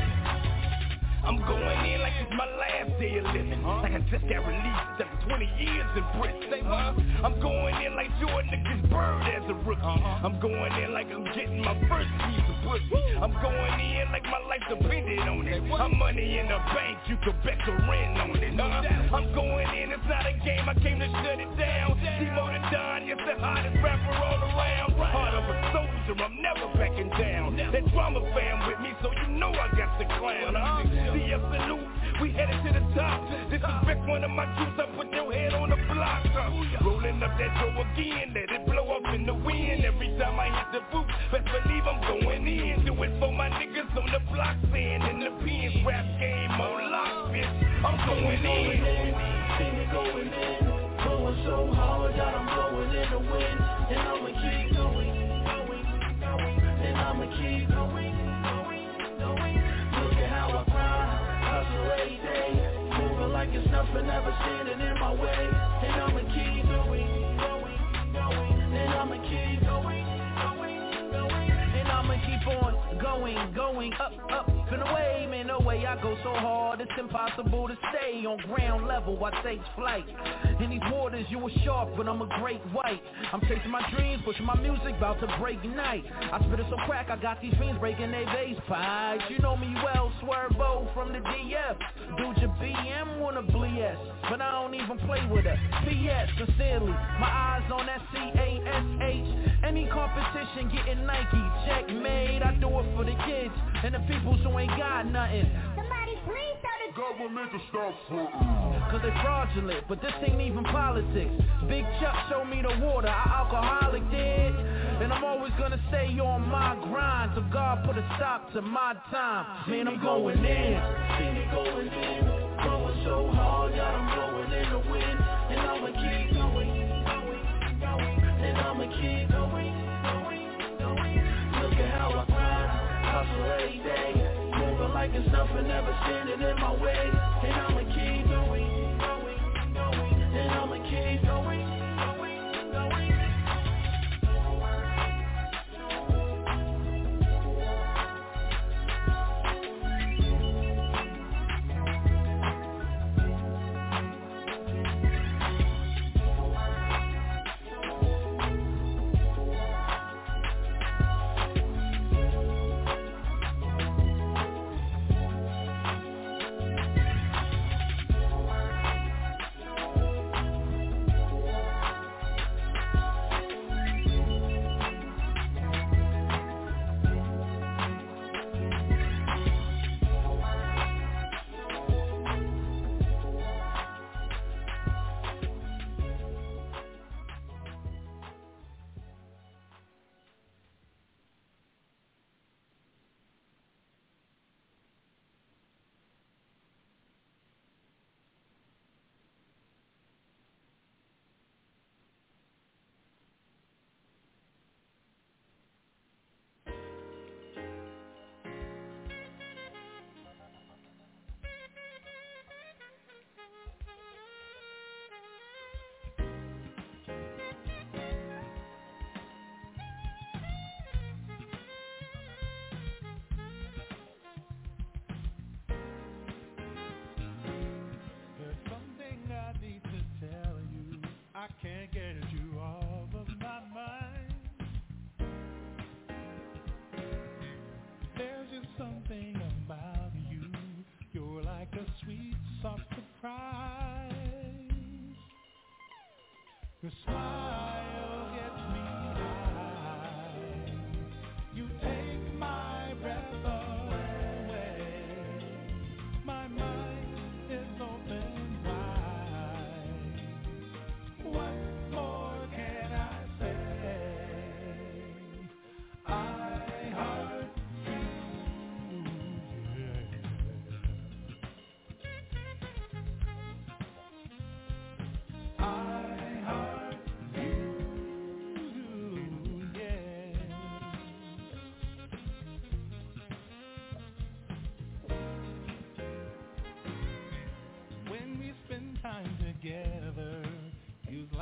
I'm going in like it's my last day of living, huh? Like I just got released after twenty years in prison, huh? I'm going in like Jordan against Bird as a rookie, uh-huh. I'm going in like I'm getting my first piece of pussy. I'm going in like my life depended on it. I'm money in the bank, you can bet the rent on it, huh? I'm going in, it's not a game, I came to shut it down. Demo the Don, yes, the hottest rapper all around. Heart of a soldier, I'm never backing down. That drama fam with me, so you know I got the clown, huh? D F salute, we headed to the top. This is Rick, one of my juice, I put your head on the block, huh? Rolling up that dough again, let it blow up in the wind. Every time I hit the booth, best believe I'm going in. Do it for my niggas on the block, staying in the pins. Rap game on lock, bitch, I'm going in. See me going in, going so hard that I'm blowing in the wind. And I'ma keep going, going, going. And I'ma keep going, going, going. Look at how I grind, hustle every day. Moving like it's nothing, never standing in my way. And I'ma keep going, going, going. And I'ma keep going, going, going. And I'ma keep on going, going, up, up and away. Man, no way I go so hard, it's impossible to stay on ground level. I take flight. In these waters, you a shark, but I'm a great white. I'm chasing my dreams, pushing my music, about to break night. I spit it so crack, I got these fiends breaking their vase pipes. You know me well, Swervo from the D F. Dude, your B M wanna B S, but I don't even play with her. P S, sincerely, my eyes on that C A S H. Any competition getting Nike, checkmate. I do it for the kids and the people who ain't got nothing. Somebody please tell the government to stop frontin'. Cause they fraudulent, but this ain't even politics. Big Chuck showed me the water, I alcoholic did. And I'm always gonna stay on my grind till God put a stop to my time. Man, I'm going in. See me going in. Going so hard that I'm blowing in the wind. And I'ma keep going, going, going. And I'ma keep going, going, going. Look at how I grind, hustle every day. Moving like it's nothing, never standing in my way. And I'ma keep going, going, going. And I'ma keep going, going, going.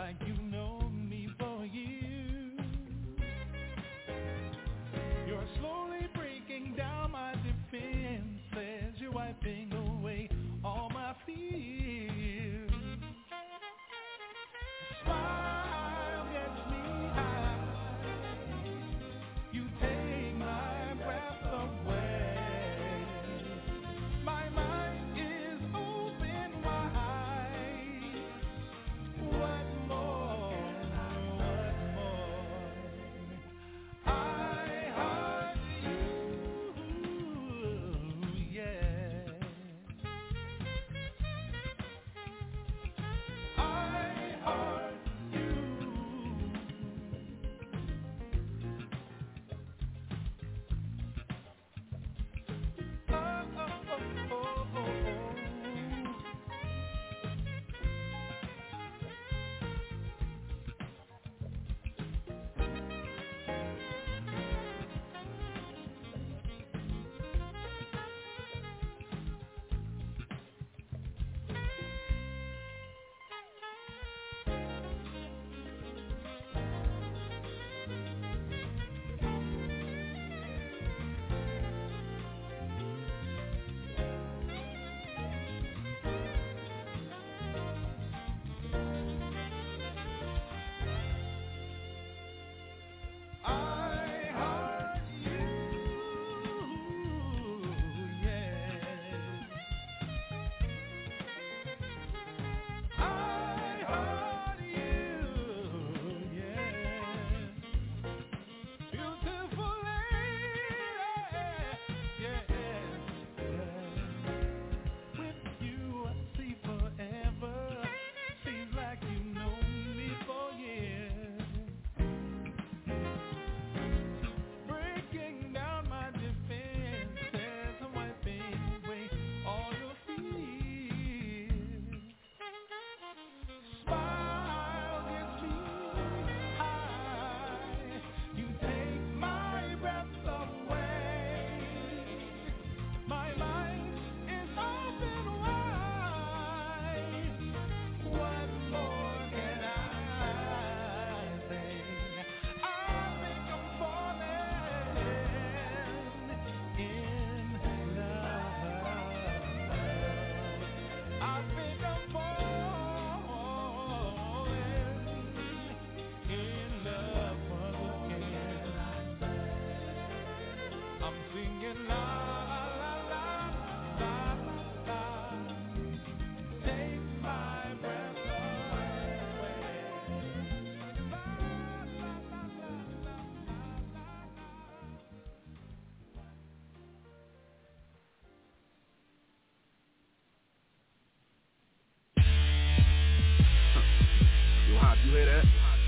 like you know me for years. You're slowly breaking down my defenses. You're wiping away all my fears. Smile gets me high. You take my breath away. My mind is open wide. What more? What more? I heart you, yeah. I heart you. Oh, oh, oh, oh, oh, oh. I heart you, yeah. I heart you, yeah. Beautiful lady, yeah. With you I see forever. Seems like you know me for years. Breaking down my defenses, I'm wiping away all your fears. Smile gets me high. You take my breath away. My mind is open wide. What more can I say? I think I'm falling in love. I think I'm falling in love again. I'm singing la la la la la. Take my breath away. La la la la la. Yo, Hop, you hear that?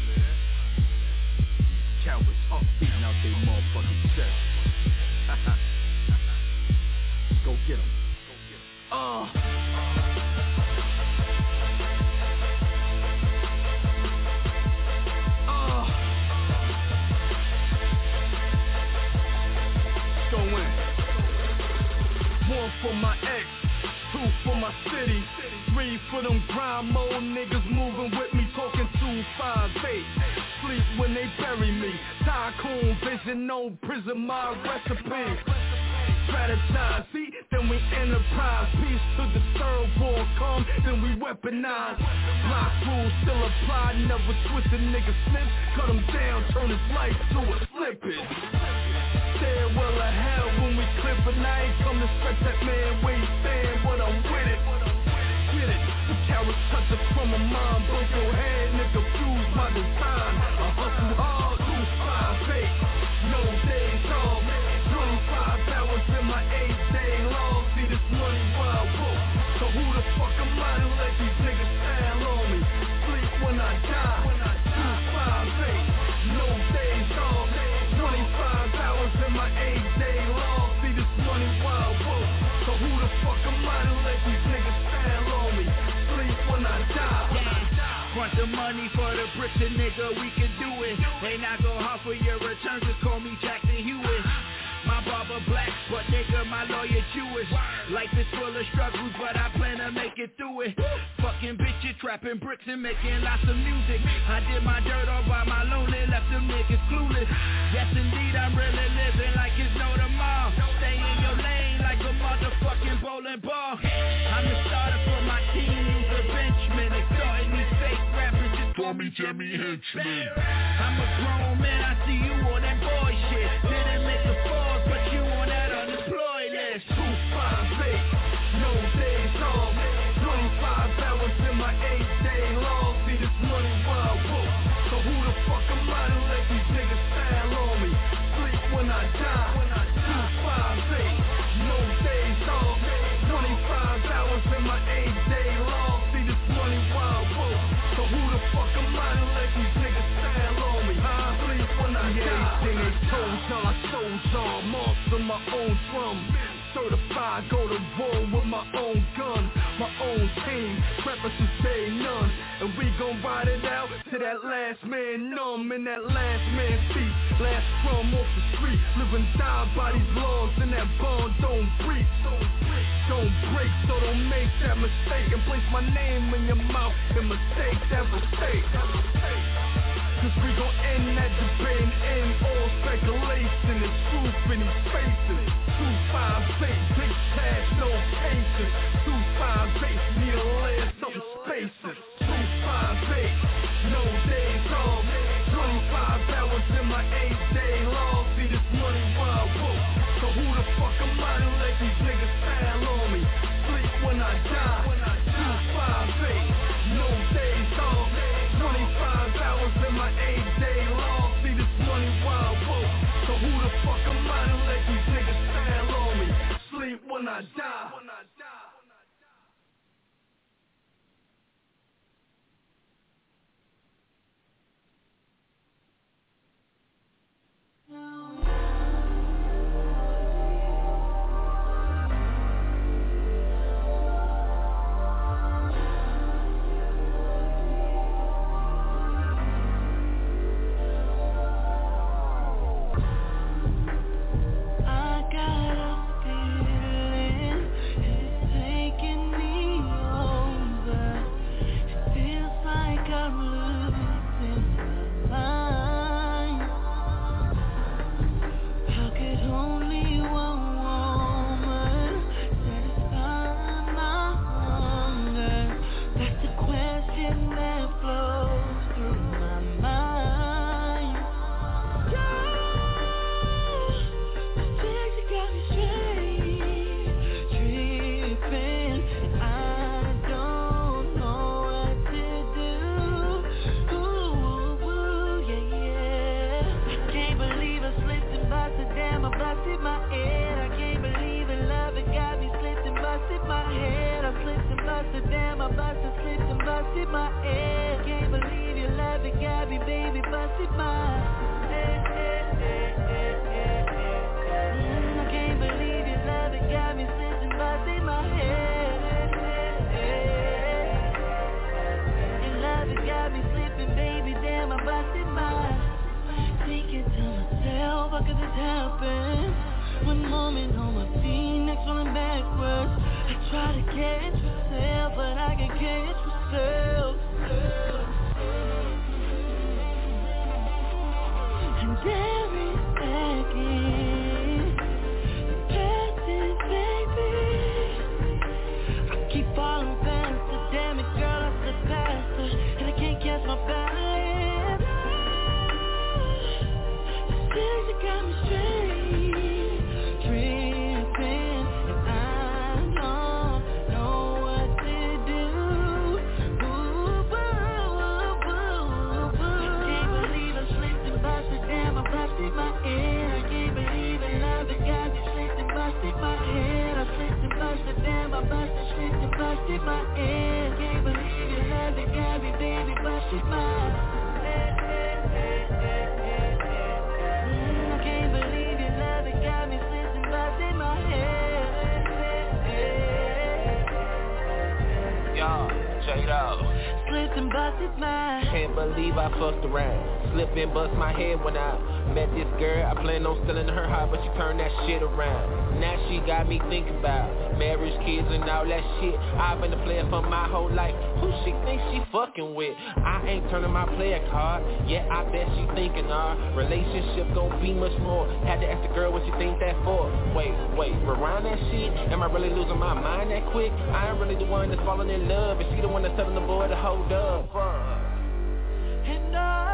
Cowards up beating out they motherfucking chest. Go get 'em. Uh. Uh. Let's go in. One for my ex, two for my city, three for them grind mode niggas moving with me, talking two five eight. Sleep when they bury me. Tycoon vision, no prison, my recipe. Strategize, see, then we enterprise. Peace to the third war come, then we weaponize. Block rules still apply, never twist a nigga slip. Cut him down, turn his life to a slippage. Stairwell of hell when we clip a night. Come to stretch that man where he stand, but I'm with it. Get it, the carrot touches from a mind. Broke your head, nigga, fuse my design. I hustle hard, two five eight, no days off. twenty-five hours in my eight day long. See this money wild wolf. So who the fuck am I to let these niggas stand on me? Sleep when I die. two five eight, no days off. twenty-five hours in my eight day long. See this money wild wolf. So who the fuck am I to let these niggas stand on me? Sleep when I die. Want the money for the bricks, and nigga, we can do it. They not go hard for your returns, just call me Jackson Hewitt. My barber black, but nigga, my lawyer Jewish. Life is full of struggles, but I plan to make it through it. Fucking bitches, trapping bricks and making lots of music. I did my dirt all by my lonely, left them niggas clueless. Yes, indeed, I'm really living like it's no tomorrow. Stay in your lane like a motherfucking bowling ball. I'm the starter for my team, use a benchman. They starting these fake rappers, just call me Jimmy Henchman. I'm a grown man, I see you on that boy shit. Didn't make the falls, but you on that unemployed list. Two, five, eight, no days off. twenty-five hours in my eight day long. See this money wild wolf. So who the fuck am I to let these niggas style on me? Sleep when I die. Two, five, eight, no days off. twenty-five hours in my eight day long. See this money wild wolf. So who the fuck am I to let these niggas style on me? I sleep when I die. Everything they told y'all I sold y'all. Monster my own drum. Certified, go to war with my own gun, my own team, rappers who say none. And we gon' ride it out to that last man numb in that last man seat. Last drum off the street, live and die by these laws and that bond don't breathe. Don't break, so don't make that mistake and place my name in your mouth and mistake that mistake. Cause we gon' end that debate and end all speculation and truth in these faces. Two, five, eight, big cash, no patience. Two, five, eight, need a layer, something spaces. Two, five, eight, no days off. twenty-five hours in my eight day long. See this money wild wolf. So who the fuck am I to let these niggas style on me? Sleep when I die. Two, five, eight, no days off. twenty-five hours in my eight day long. See this money wild wolf. So who the fuck am I to let these niggas style on me? Sleep when I die. Can't believe I fucked around. Slipped and bust my head when I Met this girl, I planned on stealing her heart, but she turned that shit around. Now she got me thinking about marriage, kids, and all that shit. I've been a player for my whole life. Who she think she fucking with? I ain't turning my player card. Yeah, I bet she thinking our relationship gon' be much more. Had to ask the girl what she think that for. Wait, wait, rewind that shit? Am I really losing my mind that quick? I ain't really the one that's falling in love, and she the one that's telling the boy to hold up. And I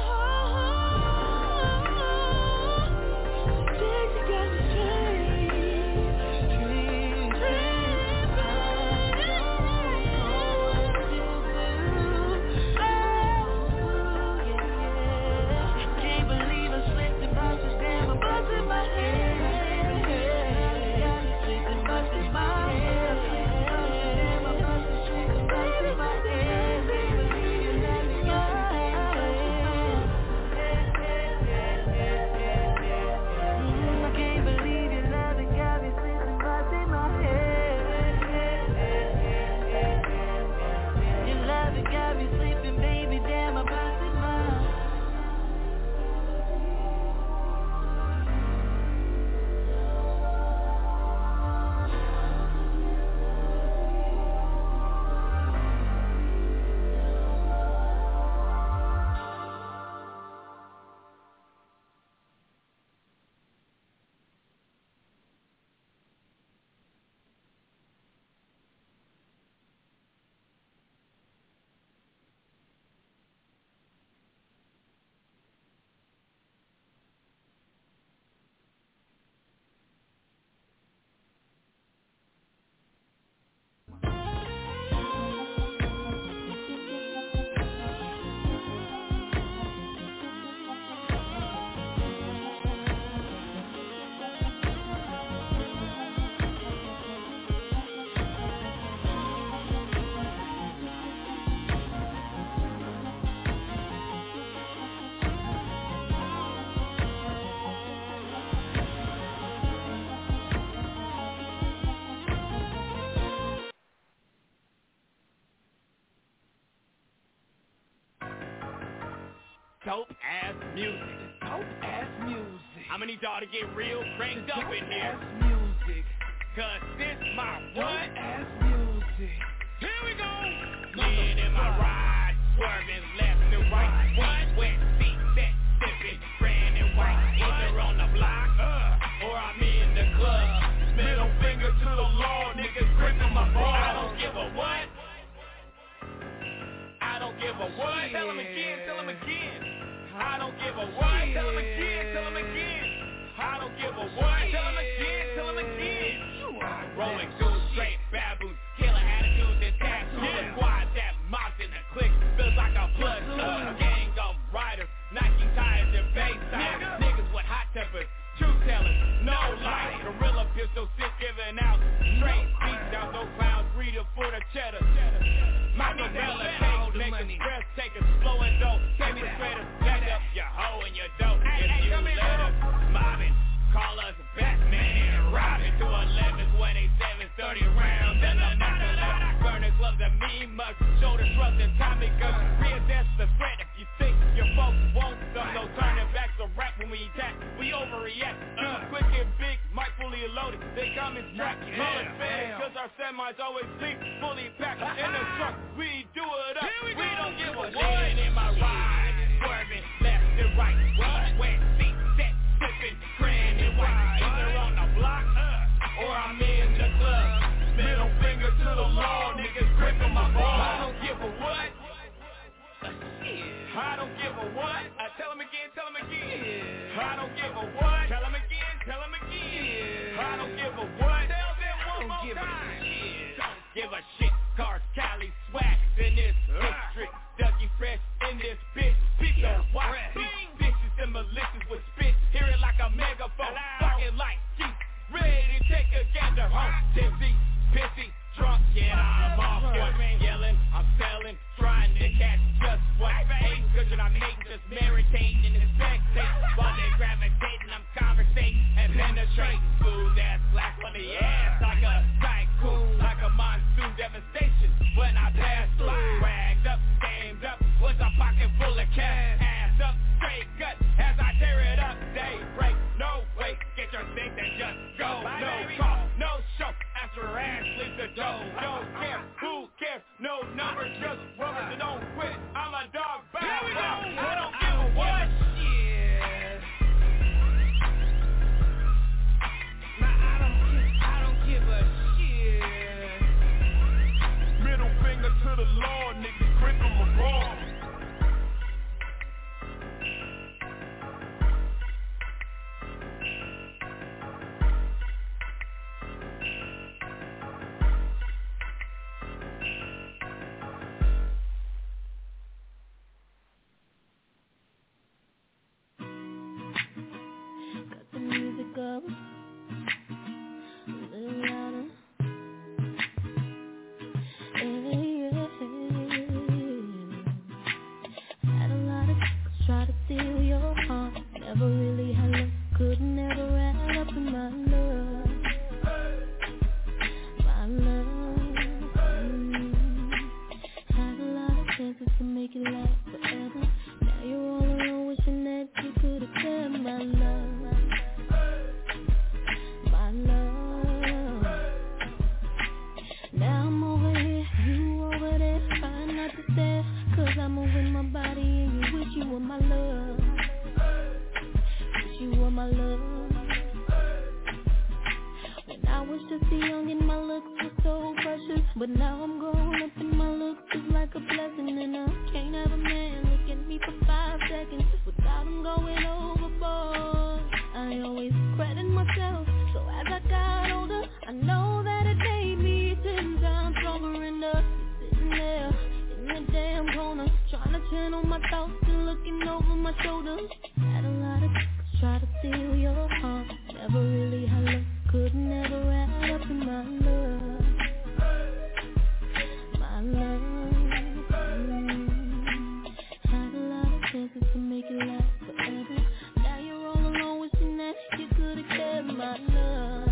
dope ass music. Dope ass music. I'ma need y'all to get real cranked up in here. Music. Cause this my what? Dope ass music. Here we go. Man in my ride, swerving left to right. What? Wet seat set, sipping, brand and white. Either on the block, uh, or I'm in the club. Middle finger to the law, niggas gripping my ball. I don't give a what. I don't give a what. Tell them again, tell them again. I don't give a what. Tell them again, tell them again. I don't give a what. Tell them again, tell them again. Rolling goose, straight baboons, killer attitudes and tattoos. The squad that mops in the clique feels like a blood show. Gang of riders, Nike tires and base tires. Niggas with hot tempers, truth tellers, no lies. Gorilla pistol, sit giving out straight beats out. No clowns, greeted for the cheddar. Mozzarella cake, making breath takers, flowing dope. Demonstrators, back up your hoe and your dope. If you let us mobbing, call us Batman and Robin. To eleven, twenty-seven, thirty rounds. And the knock burner gloves and mean mugs. Shoulder shrugs and Tommy guns. Reassess the threat if you think your folks won't. Some no turning back to rap when we attack. We overreact. Uh, quick and big, mic fully loaded. They come in strapped. Mullet fed, cause our semis always sleep fully packed. In the truck, we do it up. We, we don't give a what. In my ride, swerving left and right. What? Wet seat set, sipping, grand and white. Either on the block, uh, or I'm in the club. Middle finger to the law, niggas gripping my ball. I don't give a what. I don't give a what. I tell him again, tell him again. I don't give a what. Tell him again, tell him again. I don't give a what. Tell them one more time. Don't give a shit. Cars, Cali, swag in this district. Dougie Fresh in this bitch. People watch these bitches and malicious with spit. Hear it like a megaphone. Talking like geeks. Ready to take a gander home. Tipsy, pissy, drunk. Yeah, I'm off one. Yelling, I'm selling. Trying to catch just what. Hating cause you're not making. Just meditating and spectating. While they gravitating, I'm conversating and penetrating. Smooth ass black on the no talk, no show. After ass leaves the door, don't care, who cares? No number, just rubbers that don't quit. I'm a dog, bow, bow. I don't give a what. Yeah. Nah, I don't give, I don't give a shit. Middle finger to the law, niggas grip them a ball. Up a little louder. Hey, yeah. Had a lot of chicks try to steal your heart. Never really had luck, could never add up in my love. My love. Mm. Had a lot of chances to make it last forever. Now you're all alone, wishing that you could have kept my love. I'm moving my body and you wish you were my love. Wish you were my love. When I was just a young and my looks were so precious, but now I'm growing up and my looks is like a blessing, and I can't have a man look at me for five seconds without him going overboard. I always credit myself, so as I got older, I know that it made me ten times stronger enough. Sitting there in the damn corner, trying to channel my thoughts and looking over my shoulders. Had a lot of chicks try to steal your heart. Never really had luck, could never add up in my love. My love. Mm. Had a lot of chances to make it last forever. Now you're all alone, wishing that you could have kept my love.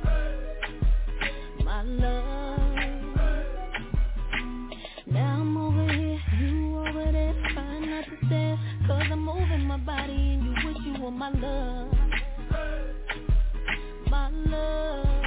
My love. Now I'm over here, you over there, trying not to stare, cause I'm moving my body and you wish you were my love. My love.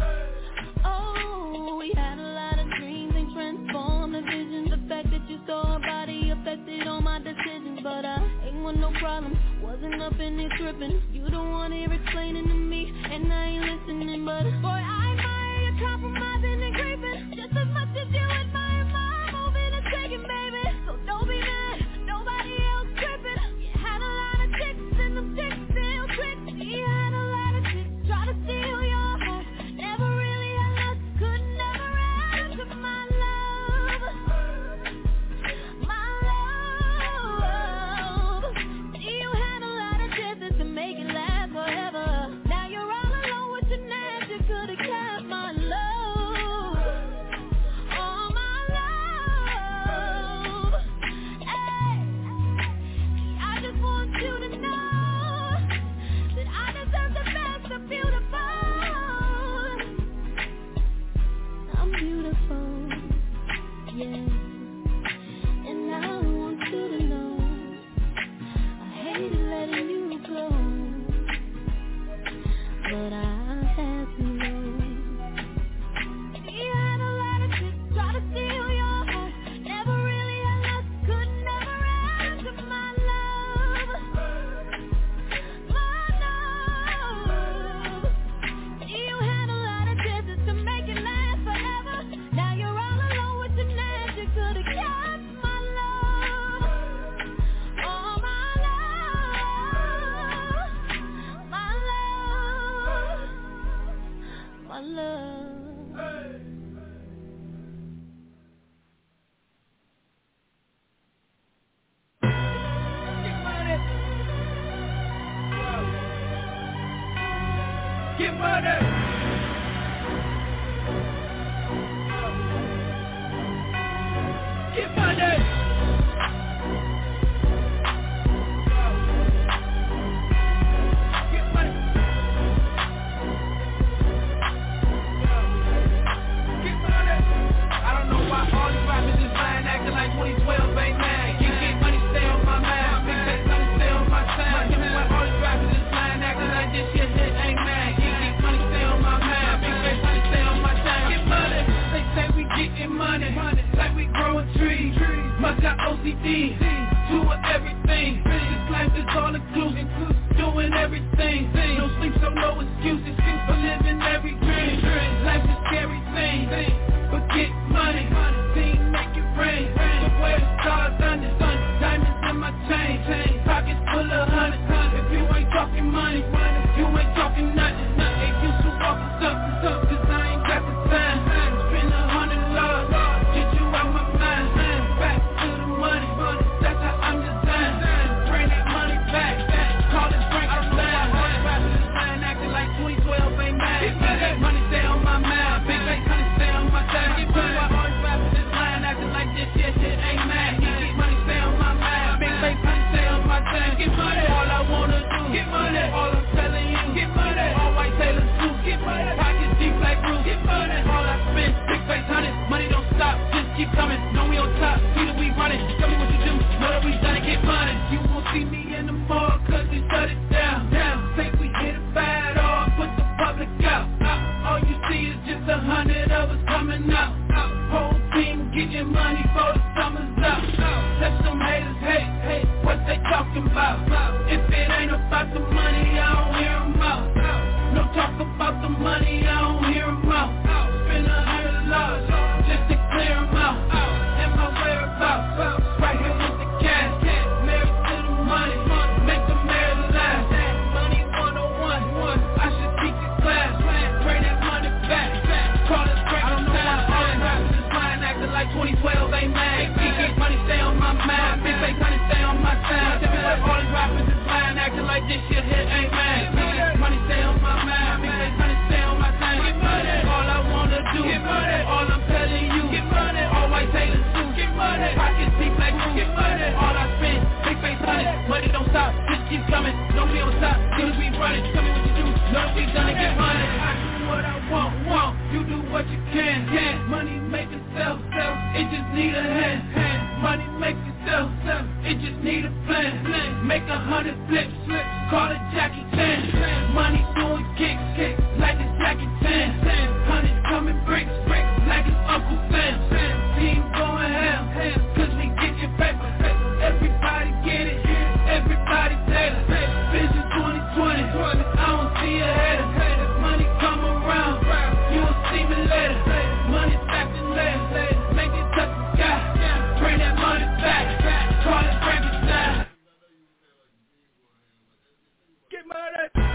Oh, we had a lot of dreams and transformed the visions. The fact that you saw a body affected all my decisions, but I ain't want no problems, wasn't up in it tripping. You don't want to hear explaining to me, and I ain't listening, but boy, I admire your compromising and creeping, just as much as you admire my moving and shaking, baby. So don't be mad, nobody else tripping. You had a lot of chicks and them chicks still tricks. You had a lot of chicks try to steal your heart. Never really had luck, could never add up to my love. My love. You had a lot of chances to make it last forever. Now you're all alone with your nads, you could have kept my love. Oh, my love. Hey, I just want you to know that I deserve the best of beautiful. I'm beautiful, yeah. And I want you to know I hated letting you go, but I had to know. You had a lot of chicks try to steal your heart. Never really had luck, could never add up to my love. My love. You had a lot of chances to make it last forever. Now you're all alone with your nads, you could have kept my love. Oh, my love. My love. My love. Get money. Get money. Get money. Get money. I don't know why all these rappers is lying, acting like twenty twelve ain't mad. Get get money, stay on my mind. Big that money, stay on my time. Give me why all these rappers is lying, acting like this shit, shit ain't mad. Get get money, stay on D, doing everything. This life is all inclusive, doing everything. No sleep, so no excuses for living every dream. Life's a scary thing, but get money. Team make it rain. So where the stars under, diamonds in my chain. Pockets full of hundreds. If you ain't talking money, you ain't talking nothing. If you should walk us up, cause I ain't got the time. Spend a hundred dollars, get you out my mind. Back to the money, that's how I'm designed. Bring that money back, call it drink and slime. Rappers line acting like twenty twelve ain't mad. Money stay on my mind, big bank money stay on my side. Get money, why all these rappers this line acting like this shit, shit ain't mad. Get money stay on my mind, big bank money stay on my side. Get money, all I wanna do, get money, all I'm telling you, get money, all white Taylor suits, get money, pockets deep like Bruce, get money, all I spend, big face hundred, money don't stop, just keep coming, know we on top, see that we running, tell me what you do, know that we done it, get money, you won't see me in the mall, cause we shut it down, down, think we hit it bad, all put the public out, all you see is just a hundred of us coming out, whole team getting money for the summer's out, let some haters hate, hate, what they talking about, if it ain't about the money, I don't hear them out, no talk about the money, I don't hear them out, spend a hundred dollars, just to clear them out, and my whereabouts, right here with the cash, married to the money, make the marriage last, money one oh one, I should teach a class, bring that money back, call it break it down, all the rappers is lying, acting like twenty twelve ain't mad, big money stay on my mind, big fake money stay on my side, tell me what all these rappers is lying, acting like this shit here ain't mad, big money stay on my mind, big fake money stay on my time, get money, all I wanna do, get money, all I'm telling you, get money, all white Taylor suits, get money, pockets deep like Bruce, get money, all I spend, big face honey, money don't stop, just keep coming, don't be on top, soon as we running, tell me what you do, know we done it, get money, I do what I want, want, you do what you can, can, money make itself, self, it just need a hand, hand, money make itself, self, it just need a plan, plan, make a hundred flips, flips, call it Jackie Chan, money doing kicks, kicks, like it's Jackie Chan, hundreds coming bricks, bricks, like it's Uncle Sam, team going ham, ham, cause we get your paper, everybody get it, everybody Taylor, vision twenty twenty, I don't see a header, if money come around, you'll see me later, money back and later, make it touch the sky, bring that money back, call it Frankenstein. Get money.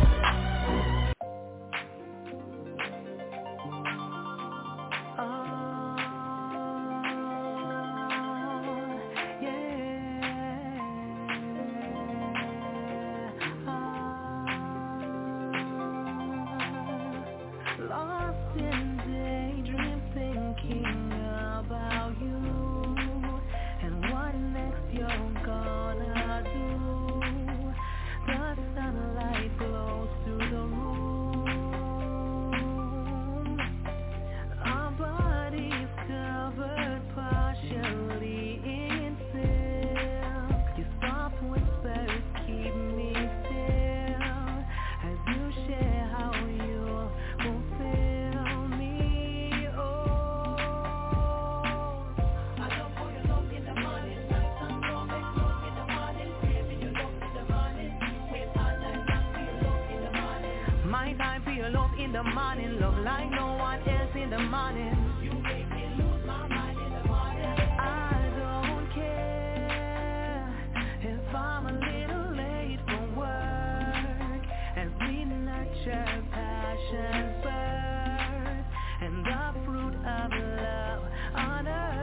In the morning, love like no one else in the morning. You make me lose my mind in the morning. I don't care if I'm a little late for work, as we nurture passion first, and the fruit of love on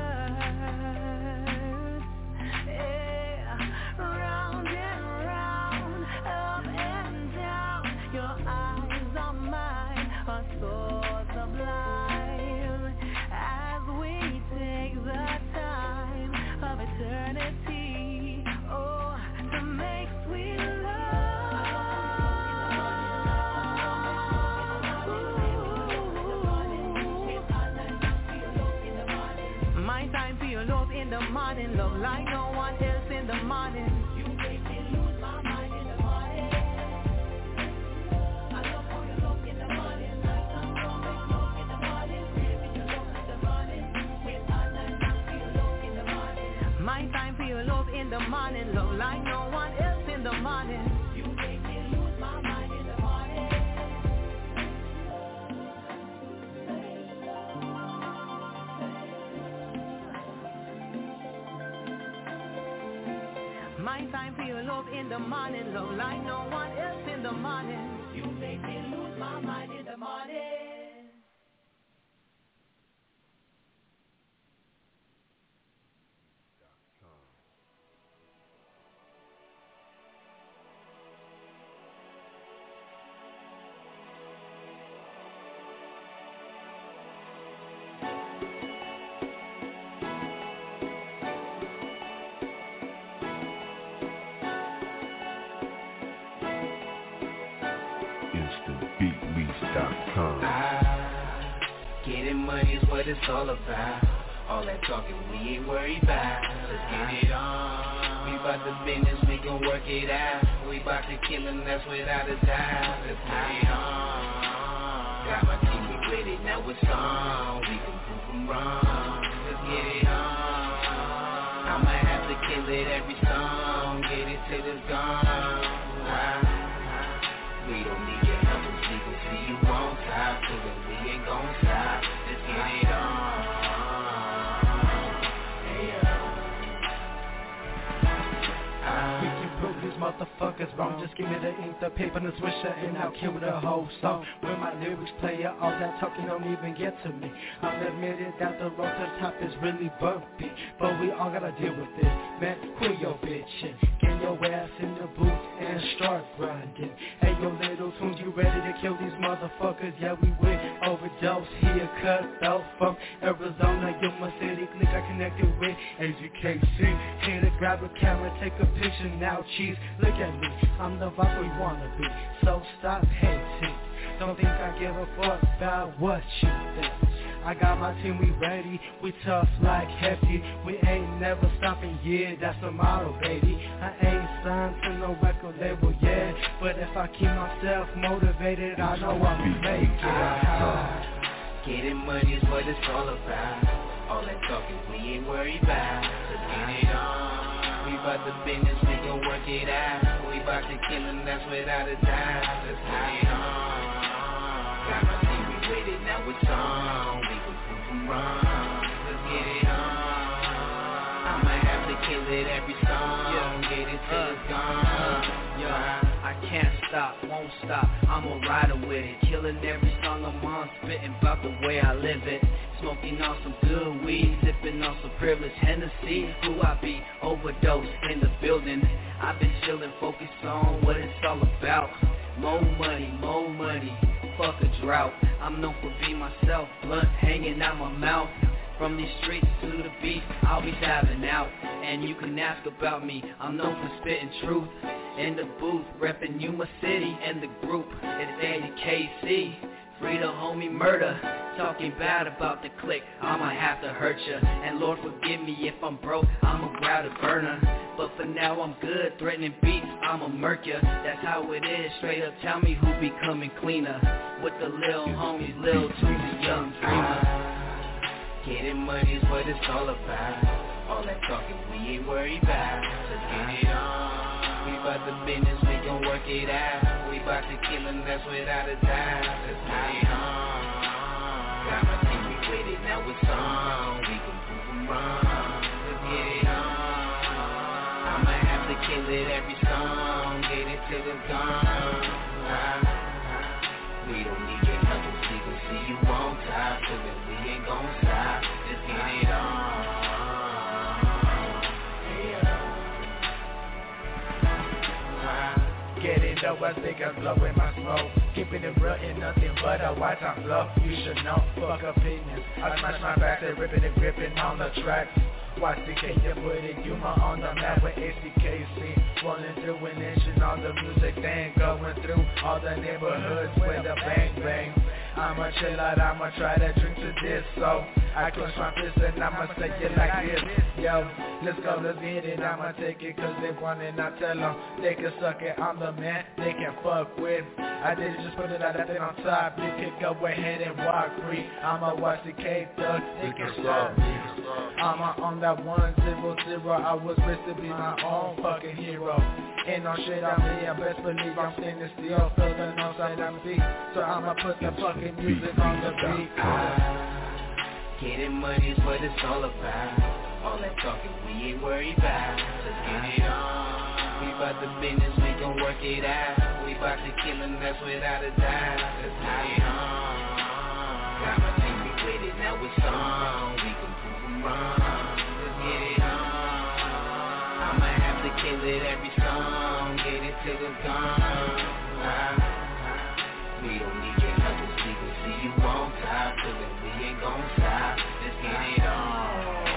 earth. Yeah, round and round, up and down, your eyes are mine. A source of life as we take the time of eternity, oh, to make sweet love. My time for your love in the morning, love like no one else in the morning. You make me lose my mind in the morning. I love for your love in the morning. My time for the morning, love like no one else in the morning. You make me lose my mind in the morning. My time for your love in the morning, love like no one else in the morning. You make me lose my mind in the morning. Getting money is what it's all about. All that talking we ain't worried about. Let's get it on. We bout the business, we gon' work it out. We bout to kill him, that's without a doubt. Let's get it on. Got my team, we with it, now it's on. We can prove them wrong. Let's get it on. I'ma have to kill it every song. Get it till it's gone. We don't need your help, we gon' see you on top. Cause we ain't gon' stop. Let's get it on. We can prove these motherfuckers wrong. Just give me the ink, the paper, and the swisher, and I'll kill the whole song. When my lyrics play out, all that talking don't even get to me. I'm admitted that the road to the top is really bumpy, but we all gotta deal with this. Man, quit your bitchin', get your ass in the booth and start grinding. Hey, yo, little tunes, you ready to kill these motherfuckers? Yeah, we went overdose here, cut out from Arizona. Yo, my city click I connected with A G K C. Here to grab a camera, take a picture now, cheese. Look at me, I'm the vibe we wanna be, so stop hating. Don't think I give a fuck about what you think. I got my team, we ready, we tough like hefty. We ain't never stopping, yeah, that's the motto, baby. I ain't signed to no record label, yeah, but if I keep myself motivated, I know I'll make it. Getting money is what it's all about. All that talking we ain't worried about. Let's get it on. We bout the business, we gon' work it out. We bout to kill him, that's without a doubt. Let's get it on. Got my team, we with it, now it's on. We can prove them wrong. Let's get it on. I'ma have to kill it every song. Get it till it's gone. Yo, I can't stop, won't stop, I'm a rider with it. Killing every song I'm on, spitting about the way I live it. Smoking on some good weed, sipping on some privileged Hennessy. Who I be, overdose in the building. I've been chilling, focused on what it's all about. More money, more money, fuck a drought. I'm known for being myself, blunt hanging out my mouth. From these streets to the beat, I'll be tapping out. And you can ask about me, I'm known for spitting truth. In the booth, reppin' Yuma City and the group, it's A K C. Free the homie murder, talking bad about the clique, I'ma have to hurt ya. And Lord forgive me if I'm broke, I'ma grab a burner. But for now I'm good, threatening beats, I'ma murk ya. That's how it is, straight up tell me who be coming cleaner. With the lil homies, lil to the young dreamer. Getting money is what it's all about. All that talking we ain't worried about. Let's get it on. We bout the business, we gon' work it out. We bout to kill him, that's without a doubt. Let's get it on. Got my team, we with it, now it's on. We can prove them wrong. Let's get it on. I'ma have to kill it every song. Get it till it's gone. We don't need your help, we gon' see you on top. Cause we ain't gon' stop. Let's get it on. Getting low, I think I'm blowing my smoke. Keeping it real and nothing but a white top flow. You should know, fuck opinions. I smash my back, they ripping and gripping on the tracks. Y C K, you putting Yuma on the map with A C K C. Rolling through an engine, all the music they ain't going through. All the neighborhoods with a bang bang. I'ma chill out, I'ma try to drink to this. So I clench my fist and I'ma say it like this. Yo, let's go, let's get it. I'ma take it cause they want it. I tell them they can suck it. I'm the man they can fuck with. I didn't just put it out there on top. You can go ahead and walk free. I'ma watch the K-Thug. They can stop me. I'ma on that one zero zero. I was raised to be my own fucking hero. Ain't no shit on me, I best believe I'm standing still, feeling outside I'm beat. So I'ma put the fucking music on the beat. Ah, getting money is what it's all about. All that talking we ain't worried about. Let's get it on. We bout the business, we gon' work it out. We bout to kill and that's without a doubt. Let's get it on. Got my team we with it, now it's on. We can prove them wrong. Let's get it on. I'ma have to kill it every song. Get it till it's gone. Ah, we don't need your help, we gon' see you on top. Till then we ain't gon' stop. Let's get it on.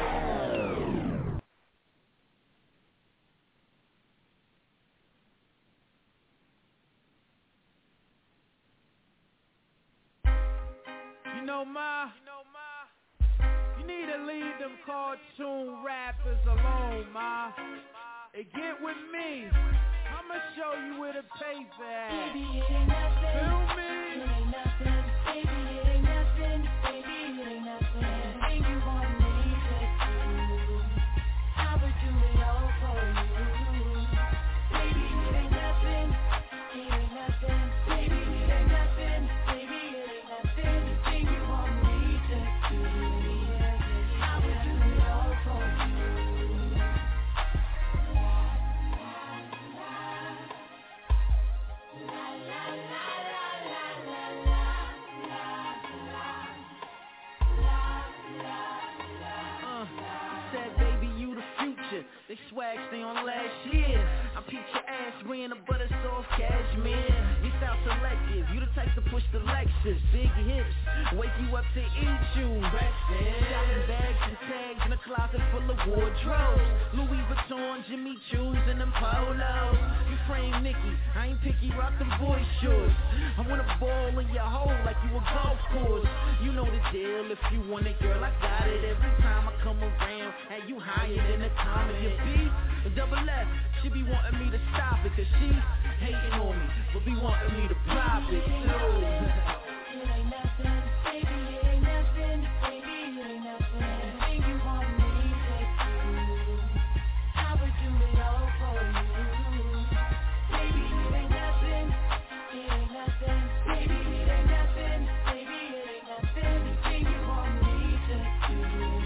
You know, Ma, you need to leave them cartoon rappers alone, Ma. Hey, get with me. I'ma show you where the paper at. Baby, it ain't nothing. Feel me? It ain't nothing. Baby, it ain't nothing. Baby, it ain't nothing. Anything you want me to do, I would do it all for you. Baby, it ain't nothing. It ain't nothing. Baby, it ain't nothing. Baby, it ain't nothing. Anything you want me to do, I would do it all for you. They swag stay on last year. I peeped your ass wearing a butter soft cashmere. You sound selective, you the type to push the Lexus. Big hips, wake you up to eat you. Shopping bags and tags in a closet full of wardrobes. Louis Vuitton, Jimmy Choos, and them polos. You frame Nicki, I ain't picky, rock them boy shorts. I wanna ball in your hole like you a golf course. You know the deal, if you want it, girl, I got it. Every time I come around, and you higher than the time of your beat. The double F, she be wanting me to stop it, cause she hating on me, but be wanting me to pop it too. It ain't nothing, baby, it ain't nothing, baby, it ain't nothing. Anything you want me to do, I would do it all for you. Baby, it ain't nothing, it ain't nothing, baby, it ain't nothing, baby, it ain't nothing. Anything you want me to do,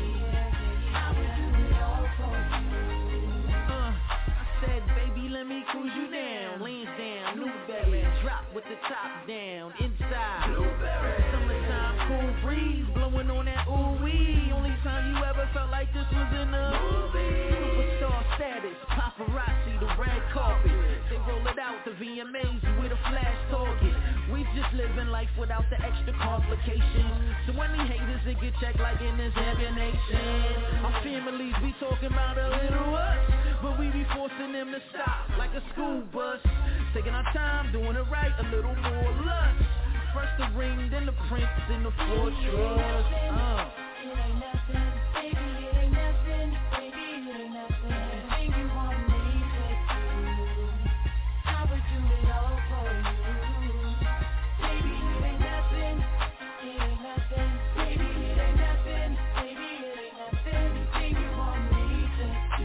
I would do it all for you. Uh, I said, baby, let me cruise you down, leans down, Newberry, drop with the top down, inside. Blueberry. Summertime, cool breeze, blowing on that ooh-wee. Only time you ever felt like this was in a movie. Superstar status, paparazzi, the red carpet. They roll it out, the V M As with a flash target. We just living life without the extra complications. So any haters, they get checked like an examination. Our families be talking about a little us, but we be forcing them to stop like a school bus. Taking our time, doing it right, a little more lust. First the ring, then the prince, then the fortress. Uh. It ain't nothing, baby, it ain't nothing, baby, it ain't nothing. Anything you want me to do, I would do it all for you. Baby, it ain't nothing, it ain't nothing, baby, it ain't nothing, baby, it ain't nothing. Anything you want me to do,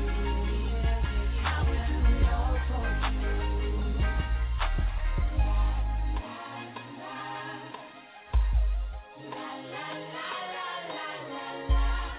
I would do it all for you. La la la la la la la.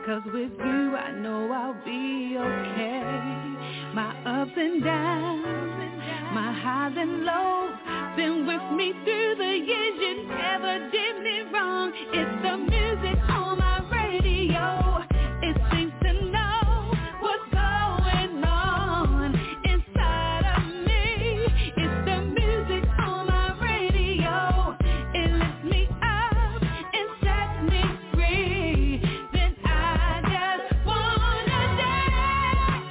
'cause with you I know I'll be okay. My ups and downs, my highs and lows, been with me through the years. You never did me wrong. It's the music on my radio. It seems to know what's going on inside of me. It's the music on my radio. It lifts me up and sets me free. Then I just wanna dance.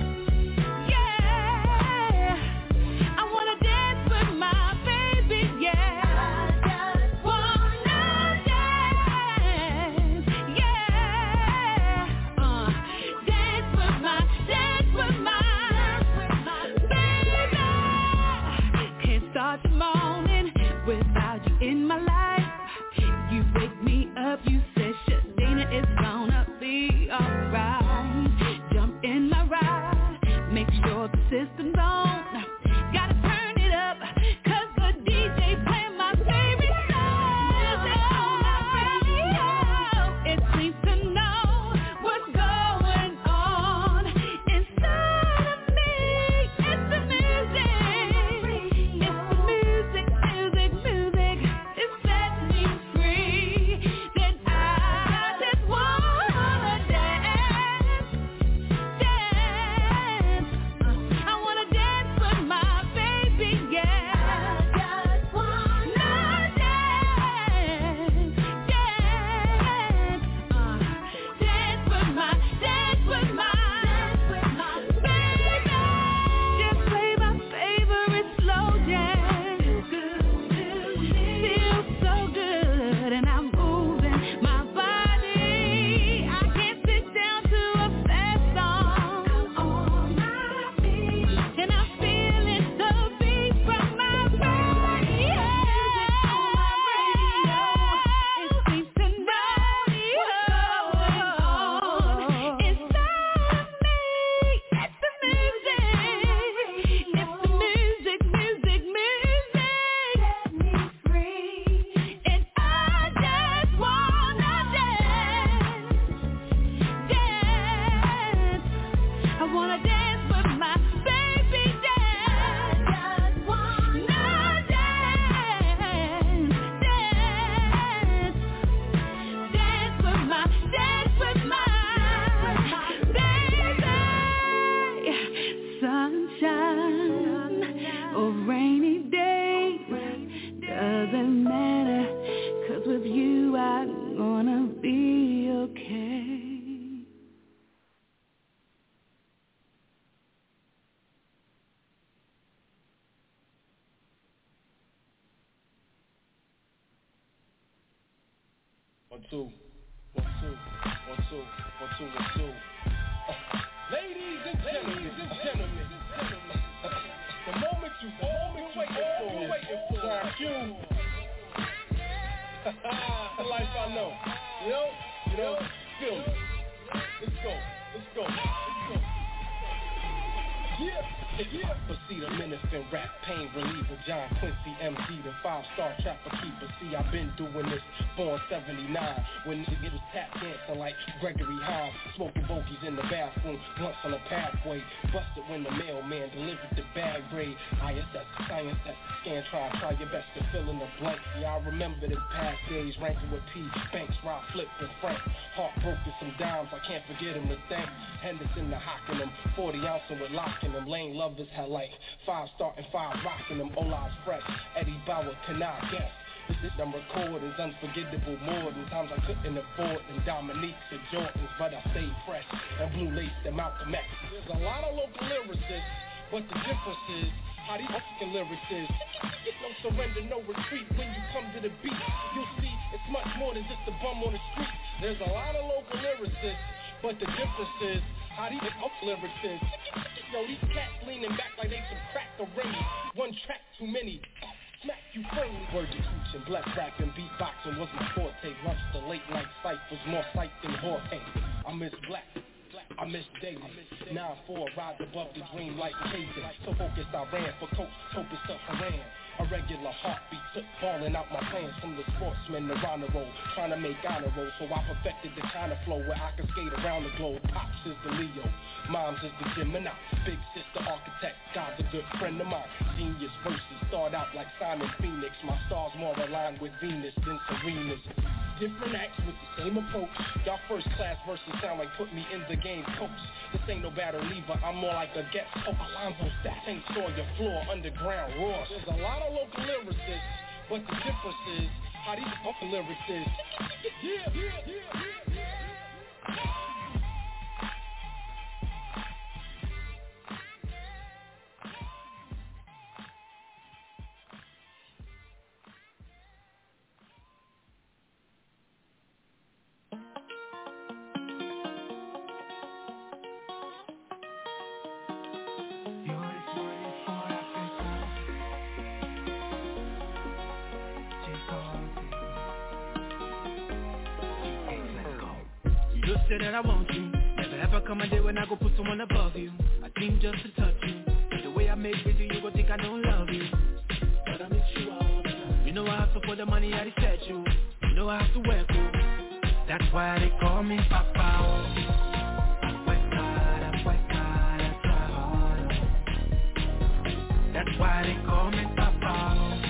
Yeah, I wanna dance with my baby. Yeah, I just wanna dance. Yeah, uh, dance with my, dance with my baby. Can't start the morning without you in my life. You wake me up, you said, Shadina, it's gonna be alright. Jump in my ride, make sure the system's on. Gotta turn it up, 'cause the D J playing my favorite song. Music on my radio. It seems to know what's going on inside of me. It's the music. It's the music, music, music. It sets me free. Then I just wanna dance, dance. Uh, I wanna dance with my baby, yeah. I just wanna dance, dance. Uh, dance with my, dance with my, baby. Just play my favorite slow jazz. Feels so good, and I'm moving my body. I can't sit down to a fast song. I'm on my feet, and I'm feeling the beat from my radio. It seems to know what's going on inside of me. It's the music. It's the music, music, music. Set me free, and I just wanna dance, dance. I wanna dance with my baby, dance. I just wanna dance, dance. Dance with my, dance with my baby. Sunshine or rainy days, doesn't matter, 'cause with you I'm gonna be okay. One, two, one, two, one, two, one, two, one, two. Uh, ladies and gentlemen, gentlemen, the moment you, the moment you waiting for, you waiting for, John Q. The life I know, you know, you know, feel me. Let's go, let's go, let's go. Yeah. Yeah. Proceed a Minifin rap, pain reliever, John Quincy, M D, the five-star trapper keeper. See, I've been doing this born seventy-nine, when niggas was tap dancing like Gregory Hines, smoking bogeys in the bathroom, blunts on the pathway, busted when the mailman delivered the bag grade. I S S, science, that's the scan, try, try your best to fill in the blanks. Yeah, I remember them past days, ranking with P, Banks, Rob, Flip, and Frank. Heartbroken, some dimes, I can't forget him to thank. Henderson, the hocking them, forty ounces with locking them, Lane Lovers had like five starting, five rocking them, Ola's fresh, Eddie Bauer, can I guess? This is them recordings, unforgettable more than times I couldn't afford than Dominique's and Jordans, but I stayed fresh and blue lace and Malcolm X. There's a lot of local lyricists, but the difference is how these fucking lyrics is. No surrender, no retreat when you come to the beat. You'll see it's much more than just a bum on the street. There's a lot of local lyricists, but the difference is how these lyrics is. Yo, these cats leaning back like they some crack or Remy. One track too many. Smack you firmly. Word to cooch and black rap and beatboxing was my forte. Lunch the late night ciphers, more sight than Jorge. I miss black, I miss daily. nine four, rise above the dream like Jason. So focused I ran for coach, focused up Haran. A regular heartbeat took falling out my pants from the sportsman around the road, trying to make honor roll. So I perfected the kind of flow where I can skate around the globe. Pops is the Leo, Moms is the Gemini, big sister architect, God's a good friend of mine. Genius verses start out like Simon Phoenix. My stars more aligned with Venus than Serena's. Different acts with the same approach. Y'all first class verses sound like put me in the game coach. This ain't no battle lever, I'm more like a guest coach. Alonzo Stack, Saint Sawyer, floor, underground, raw. There's a lot of local lyricists, but the difference is how these fucking lyrics is. Yeah, yeah, yeah, yeah, yeah. Say that I want you. Never ever come a day when I go put someone above you. I think just to touch you. But the way I make with you, you gon' think I don't love you. But I miss you all the time. You know I have to put the money at the statue. You know I have to wear cool. That's why they call me Papa. That's why they call me Papa.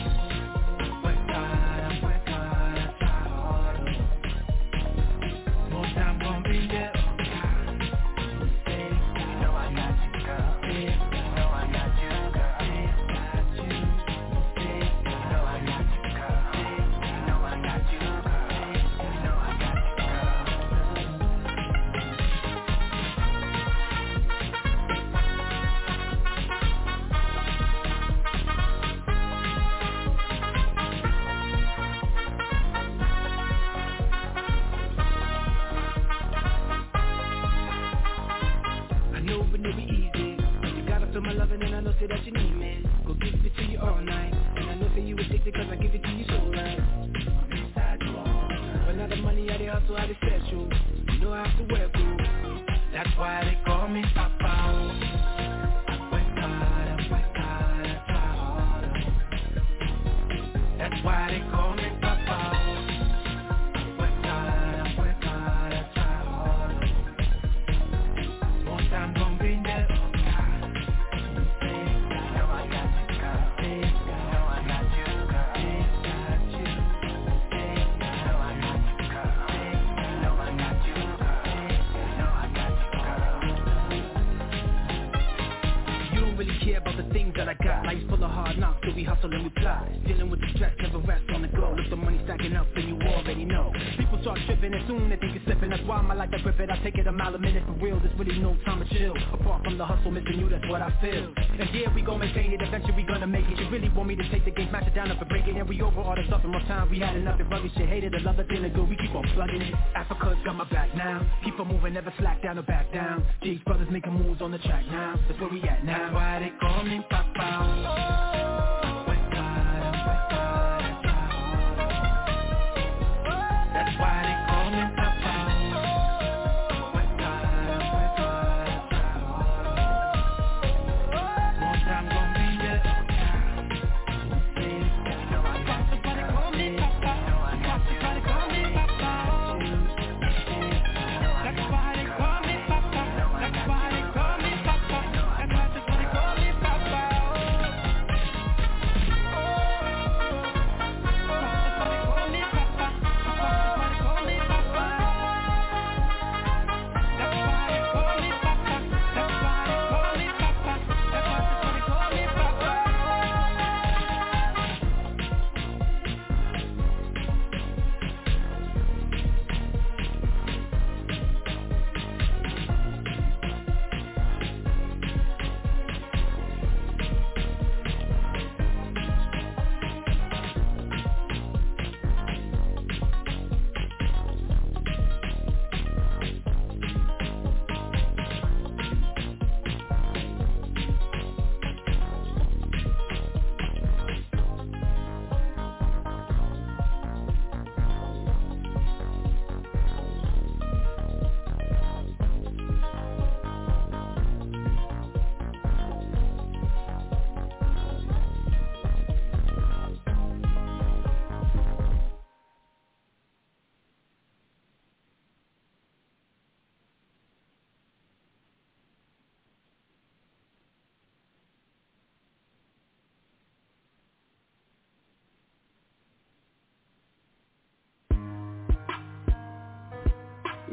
That you need me, go give it to you all night. And I know that you addicted cause I give it to you so right. I'm inside you all night. But now the money I the hustle, I the special. You know I have to wear cool. That's why they call me Papa. That's why they call me Papa. One time gon' be there. That I got, life's full of hard knocks, so we hustle and we fly. Dealing with the stress, never rest on the go. Look, the money stacking up, and you already know. People start tripping, and soon they think you're slipping. That's why I'm like I grip it, I take it a mile a minute for real. There's really no time to chill. Apart from the hustle, missing you, that's what I feel. And yeah, we gon' maintain it, eventually we gonna make it. You really want me to take the game, smash it down up and break it. And we over all the stuff in rough time, we had enough and rugged shit. Hated the love, the feeling good, we keep on plugging it. Africa's got my back now. Keep on moving, never slack down or back down. G's brothers making moves on the track now. That's where we at now. That's why they call me Papa. That's why they call me Papa. One time gon' be there. That's why they call me Papa. That's why they call me Papa. That's why they call me Papa. That's why they call me Papa. That's why they call me Papa.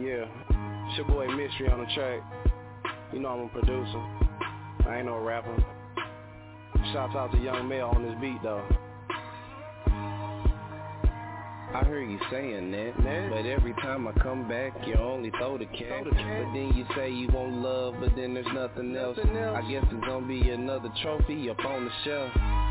Yeah, it's your boy Mystery on the track. You know I'm a producer. I ain't no rapper. Shouts out to Young Mel on this beat though. I heard you saying that, that, but every time I come back, you only throw the cat. But then you say you want love, but then there's nothing, nothing else. else. I guess it's gonna be another trophy up on the shelf.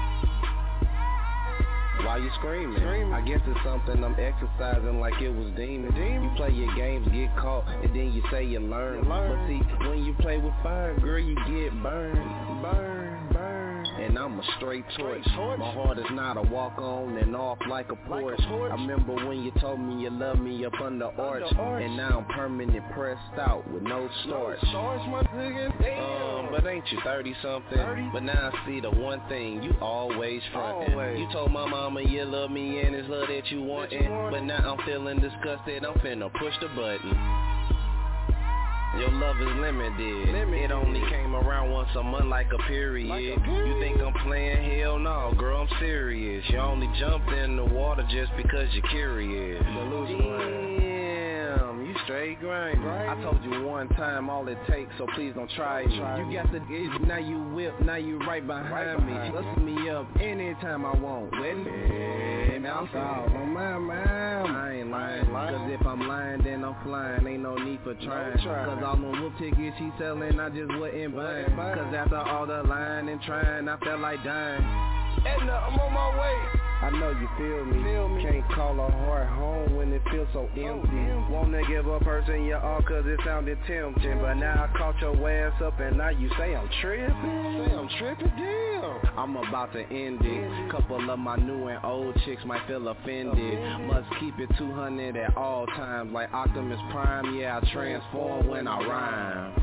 Why you screaming? screaming? I guess it's something I'm exercising like it was demon. demon. You play your games, get caught, and then you say you learn. you learn. But see, when you play with fire, girl, you get burned, burned, burned. And I'm a straight torch. My heart is not a walk on and off like a porch. I remember when you told me you love me up under arch, and now I'm permanent pressed out with no starch. Um, but ain't you thirty something? But now I see the one thing you always frontin'. You told my mama you love me and it's love that you wantin', but now I'm feeling disgusted. I'm finna push the button. Your love is limited. It only came around once a month like a period. Like a period. You think I'm playing? Hell no, girl, I'm serious. You only jumped in the water just because you're curious. Damn, you straight grind. I told you one time all it takes, so please don't try me. You got the itch, now you whip, now you right behind me. Lift me up anytime I want. With me, I'm sorry on my mind. I ain't lying, cause if I'm lying, then I'm flying. Ain't no need for trying, cause all the whoop tickets she selling, I just wouldn't buy. Cause after all the lying and trying, I felt like dying. Edna, I'm on my way. I know you feel me. feel me. Can't call a heart home when it feels so empty. Oh, wanna give a person your all cause it sounded tempting, but now I caught your ass up and now you say I'm tripping. Say I'm tripping, damn. I'm about to end it. Couple of my new and old chicks might feel offended. Must keep it two hundred at all times like Optimus Prime. Yeah, I transform when I rhyme.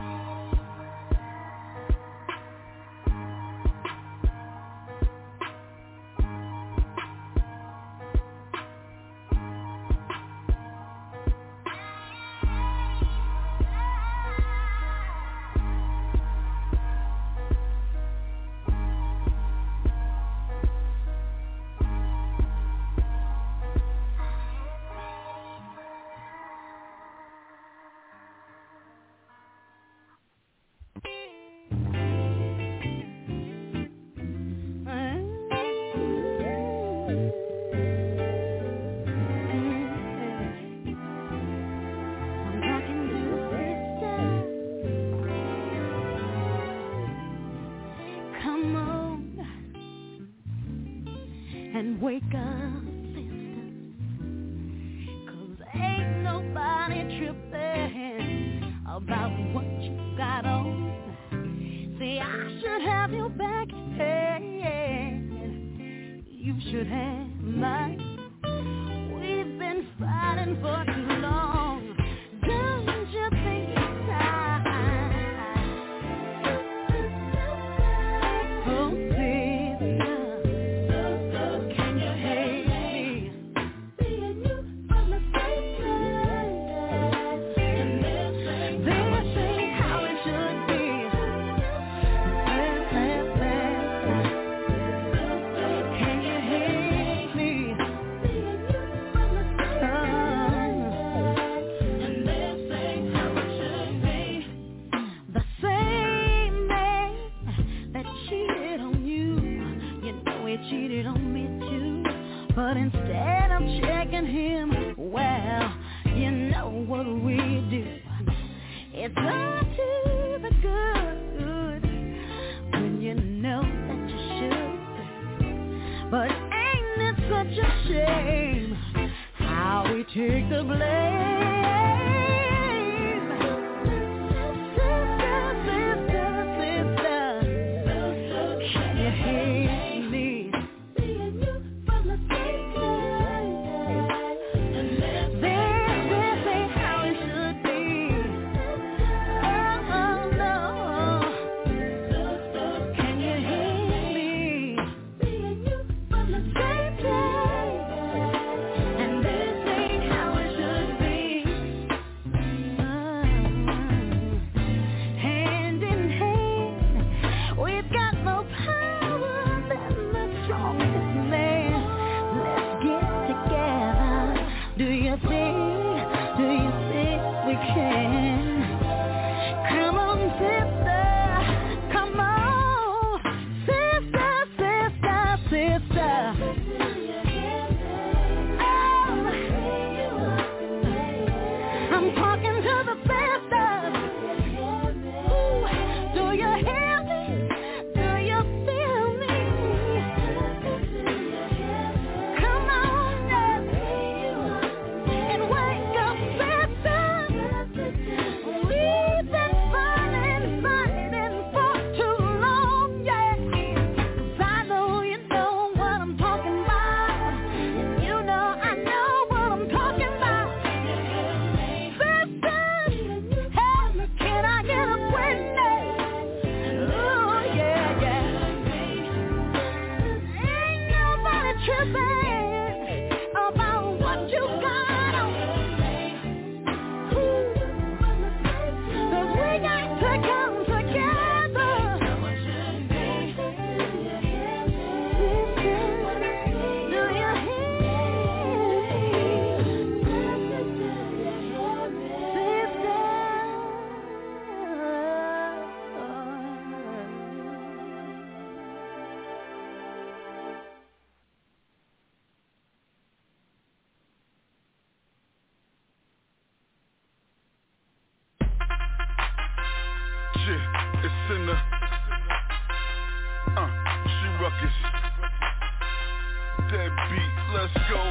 Wake up, sister, cause ain't nobody tripping about what you got on. See, I should have your back, hey, you should have mine. We've been fighting for too long. Don't you think it's time? Oh, but instead of checking him, well, you know what we do. It's up to the good when you know that you should. But ain't it such a shame how we take the blame? And this ain't how it should be.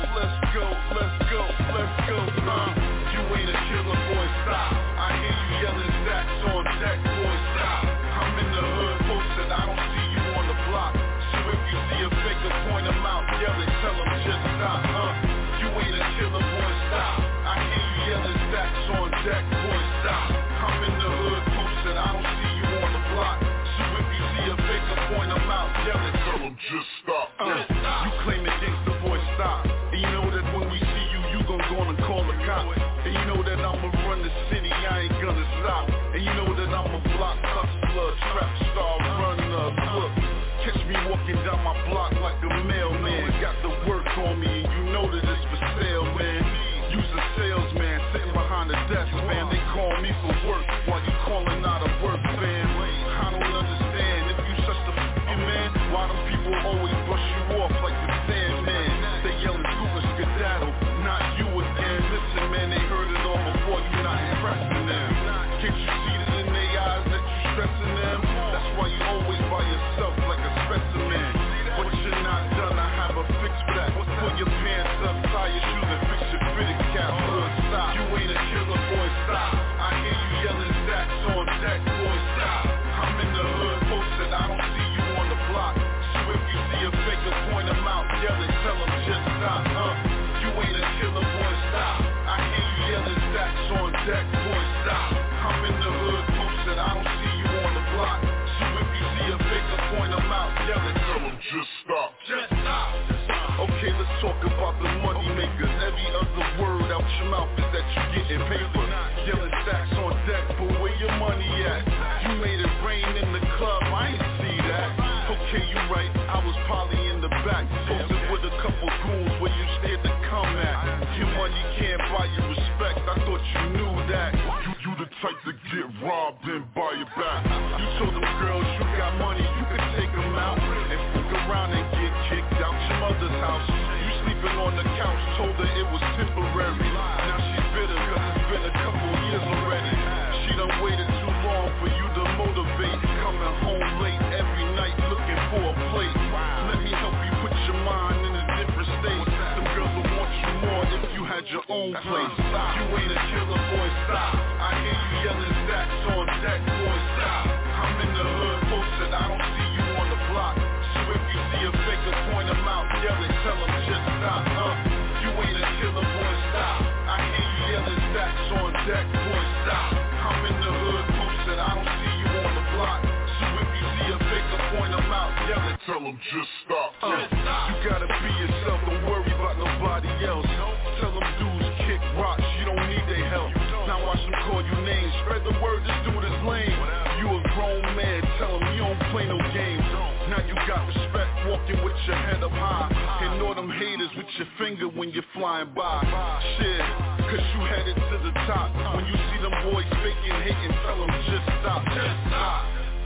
let's go, let's go, let's go, uh. You ain't a killer, boy, stop. I hear you yelling stacks on deck, boy, stop. I'm in the hood posted, I don't see you on the block. So if you see a faker, point him out, yell it, tell him just stop, uh. You ain't a killer, boy, stop. I hear you yelling stacks on deck, boy, stop. I'm in the hood posted, I don't see you on the block. So if you see a faker, point him out, yell it, tell him just stop, uh. You claim it gangsta, boy, stop. And you know that when we see you, you gon' go on and call the cops. And you know that I'ma run the city, I ain't gonna stop. And you know that I'm a block hustler, trap star, runner, look. Catch me walking down my block like a mailman. Got the work on me, and you know that it's for sale, man. Use a salesman, sitting behind the desk, man. They call me for work, while you calling out a work fan. I don't understand, if you such the f***ing man, why them people always brush you off like the Sandman? They yelling Cooper skedaddle, not you again. Listen, man, they heard it all before, you not impressing them. Can't you see it in their eyes that you stressing them? That's why you always by yourself like a specimen. But you're not done, I have a fix for that. Pull your pants up, tie your shoes and fix your fitted cap. Boy, stop, you ain't a killer, boy, stop. I hear you yelling stacks on deck, boy, stop. I'm in the hood posted, I don't see you on the block. So if you see a faker, point him out, yell it, tell him just stop, uh. You ain't a killer, boy, stop. I hear you yelling stacks on deck, boy, stop. I'm in the hood posted, I don't see you on the block. So if you see a faker, point him out, yell it, tell him just stop, just stop. Okay, let's talk about the money makers. Every other word out your mouth is that you getting paper. Yelling stacks on deck, but where your money at? You made it rain in the club, I ain't see that. Okay, you right, I was probably in the back, posted with a couple goons where you scared to come at. Your money can't buy you respect, I thought you knew that. You, you the type to get robbed and buy it back. You told them girls you got money, you could take them out and fuck around and get kicked out your mother's house. You sleeping on the couch, told her it was temporary. Now she's bitter cause it's been a couple years already. She done waited too long for you to motivate. Coming home late every night looking for a plate. Let me help you put your mind in a different state. Some girls will want you more if you had your own place. You ain't a killer, boy, stop. I hear you yelling stacks on deck, boy, stop. I'm in the hood posted, I don't see you on the block. So if you see a faker, point him out, yell it, tell him just stop, uh. You ain't a killer, boy, stop. I hear you yelling stacks on deck, boy, stop. I'm in the hood posted, I don't see you on the block. So if you see a faker, point him out, yell it, tell him just stop, uh. You gotta be yourself, don't worry about nobody else. Tell them dudes kick rocks, you don't need their help. Now watch them call you names, spread the word, this dude is lame. You a grown man, tell him you don't play no games. Now you got respect, walking with your head up high. Ignore them haters with your finger when you're flying by. Shit, cause you headed to the top. When you see them boys faking, hating, tell them just stop, just stop.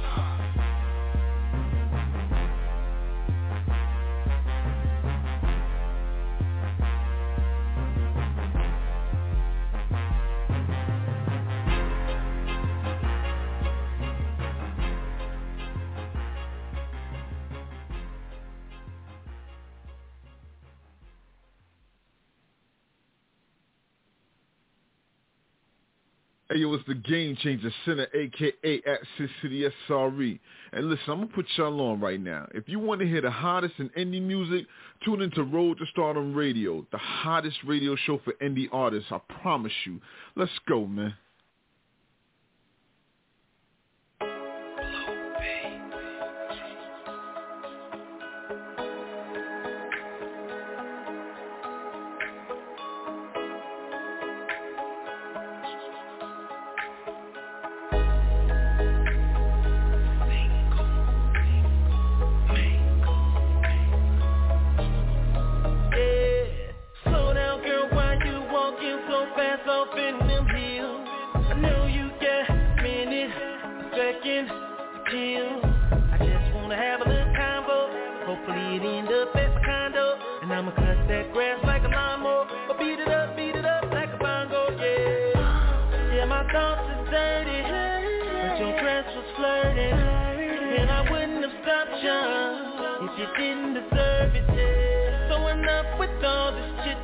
Hey, yo, it's the Game Changer Center, a k a at Sis City S R E. And listen, I'm going to put y'all on right now. If you want to hear the hottest in indie music, tune into Road to Stardom Radio, the hottest radio show for indie artists, I promise you. Let's go, man. You didn't deserve it, yeah. So enough with all this chit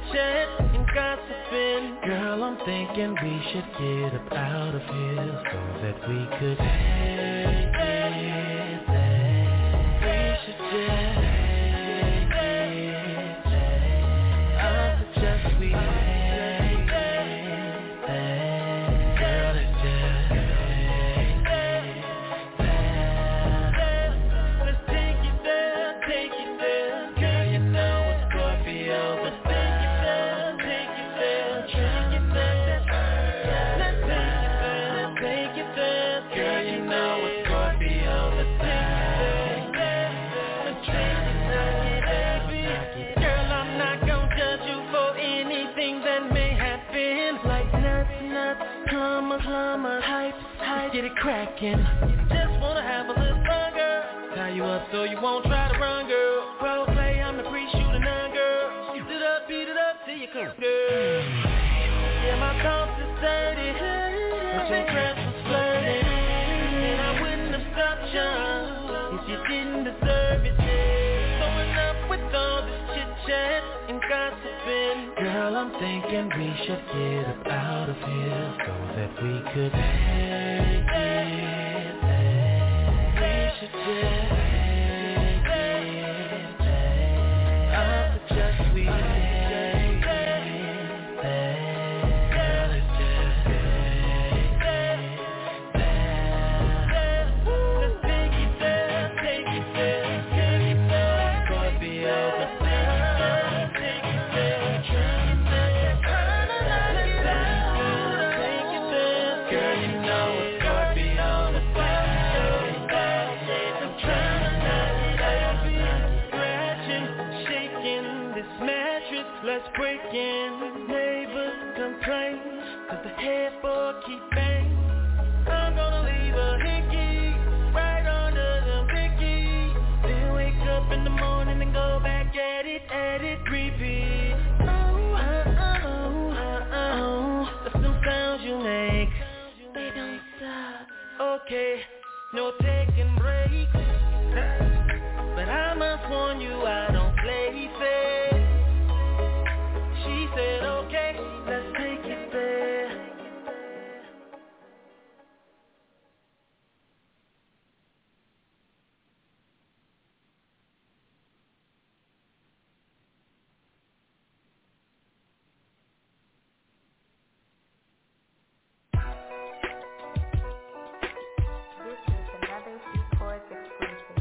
thinking we should get up out of here so that we could take it there. We should just take it there. I suggest we take it there. Girl, let's just take it there. Let's take it there, take it there. Girl, you know it's Scorpio, but take it there, take it there. Take it there, let's take it there, take it there. Girl, you know it's Scorpio, but take it there. Let's take it there, baby. Girl, I'm not gonna judge you for anything that may happen. Like nuts, nuts, plumbers, plumbers, hype, hype, get it crackin'. Just wanna have a little fun, girl. Tie you up so you won't try to run, girl. Role play, I'm the pre-shooter nun, girl. Beat it up, beat it up till you come, girl. Yeah, my thoughts is dirty, but your dress was flirty, and I wouldn't have stopped you if you didn't deserve it. So enough with all this chit-chat and gossiping. Girl, I'm thinking we should get up out of here so that we could take it there. We should just take it there. I suggest we take it there. Girl, let's just take it there. Let's take it there, take it there. Girl, you know it's Scorpio, but take it there, take it there. Take it there, take it there. Girl, you know it's Scorpio, but take it there. I'm trying to knock it out, scratching, shaking this mattress. Let's break in. Neighbors complain, cause the headboard keep banging. I'm gonna leave a hickey right under the Mickey. Then wake up in the morning and go back at it, at it, repeat. Oh, oh, oh, oh, oh. That's some sounds you make. They don't stop. Okay, no taking breaks. But I must warn you, I don't play fair. She said, okay, let's take it there. This is another C Chords exclusive.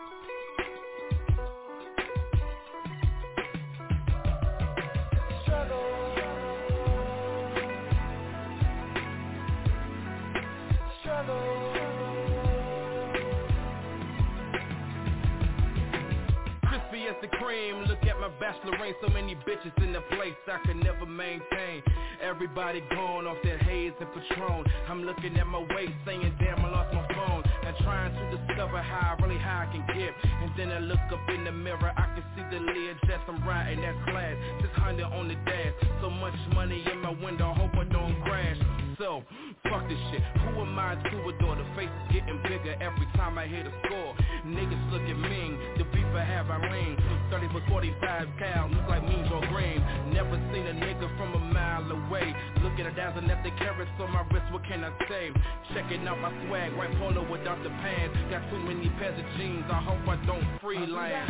Crispy as the cream, look at my bachelorette, so many bitches in the place I could never maintain. Everybody gone off that haze and Patron. I'm looking at my waist saying damn I lost my phone, and trying to discover how really high I can get. And then I look up in the mirror, I can see the lid jets I'm riding, that's class. six hundred on the dash, so much money in my window, hope I don't crash. So, fuck this shit, who am I to adore? The face is getting bigger every time I hit a score. Niggas looking mean, the beef I have I lean. thirty for forty-five cal, look like mean Joe Green. Never seen a nigga from a mile away. Looking at dazzling at the carrots on my wrist, what can I say? Checking out my swag, white polo without the pants. Got too many pairs of jeans, I hope I don't freelance.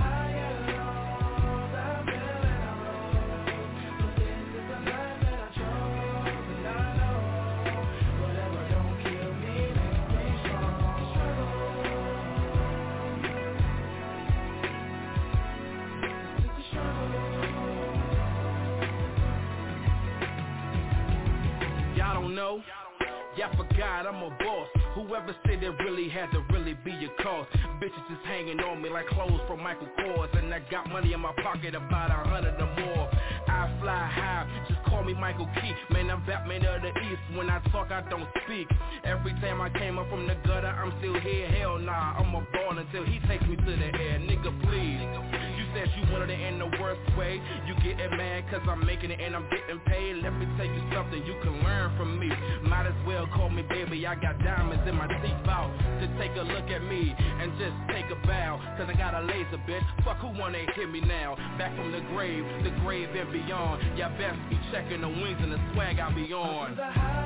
Know? Yeah, I forgot I'm a boss. Whoever said it really had to really be a cost. Bitches just hanging on me like clothes from Michael Kors, and I got money in my pocket about a hundred or more. I fly high, just call me Michael Key. Man, I'm Batman of the East. When I talk, I don't speak. Every time I came up from the gutter, I'm still here. Hell nah, I'm a ball until he takes me to the air. Nigga, please. You said you wanted it in the worst way. You getting mad cause I'm making it and I'm getting paid. Let me tell you something you can learn from me. Might as well call me baby. I got diamonds in my seatbelt. To take a look at me and just take a bow. Cause I got a laser, bitch. Fuck who wanna hit me now. Back from the grave, the grave and beyond. Y'all best be checking and the wings and the swag I be on.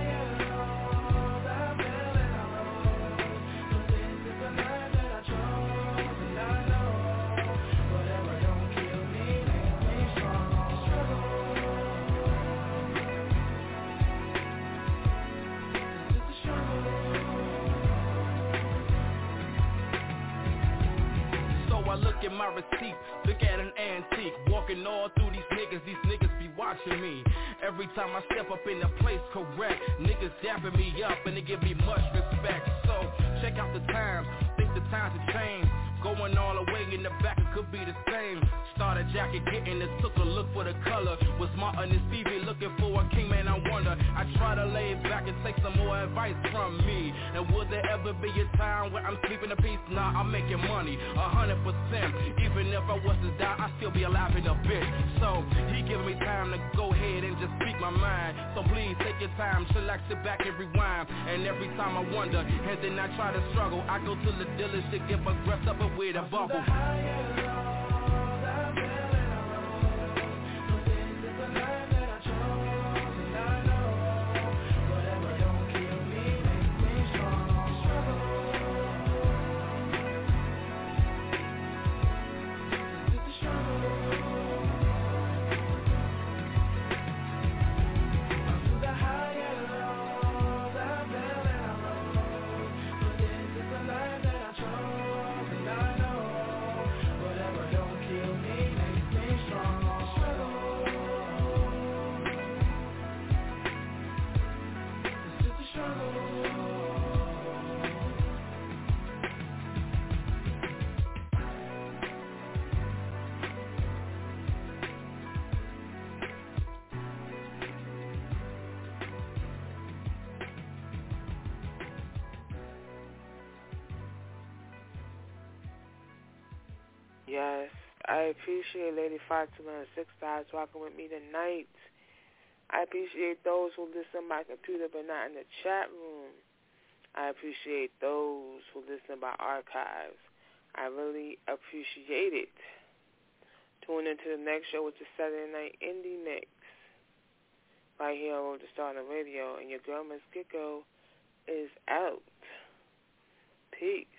I look at my receipt, look at an antique. Walking all through these niggas, these niggas be watching me. Every time I step up in the place, correct. Niggas dapping me up and they give me much respect. So, check out the times, think the times have changed. Going all the way in the back, it could be the same. Started jacket getting it, took a look for the color. Was Martin and Stevie looking for a king, man, I wonder. I try to lay back and take some more advice from me. And would there ever be a time where I'm sleeping in peace? Nah, I'm making money, a hundred percent. Even if I was to die, I'd still be alive in a bit. So, he giving me time to go ahead and just speak my mind. So please take your time, chillax, sit back and rewind. And every time I wonder, and then I try to struggle, I go to the dealership, get us dressed up and with a bubble. Yes, I appreciate Lady Fatima and Six Stars rocking with me tonight. I appreciate those who listen by computer but not in the chat room. I appreciate those who listen by archives. I really appreciate it. Tune into the next show, which is Saturday Night Indie Mix, right here on Road to Start on the Radio. And your girl, Miss Kiko, is out. Peace.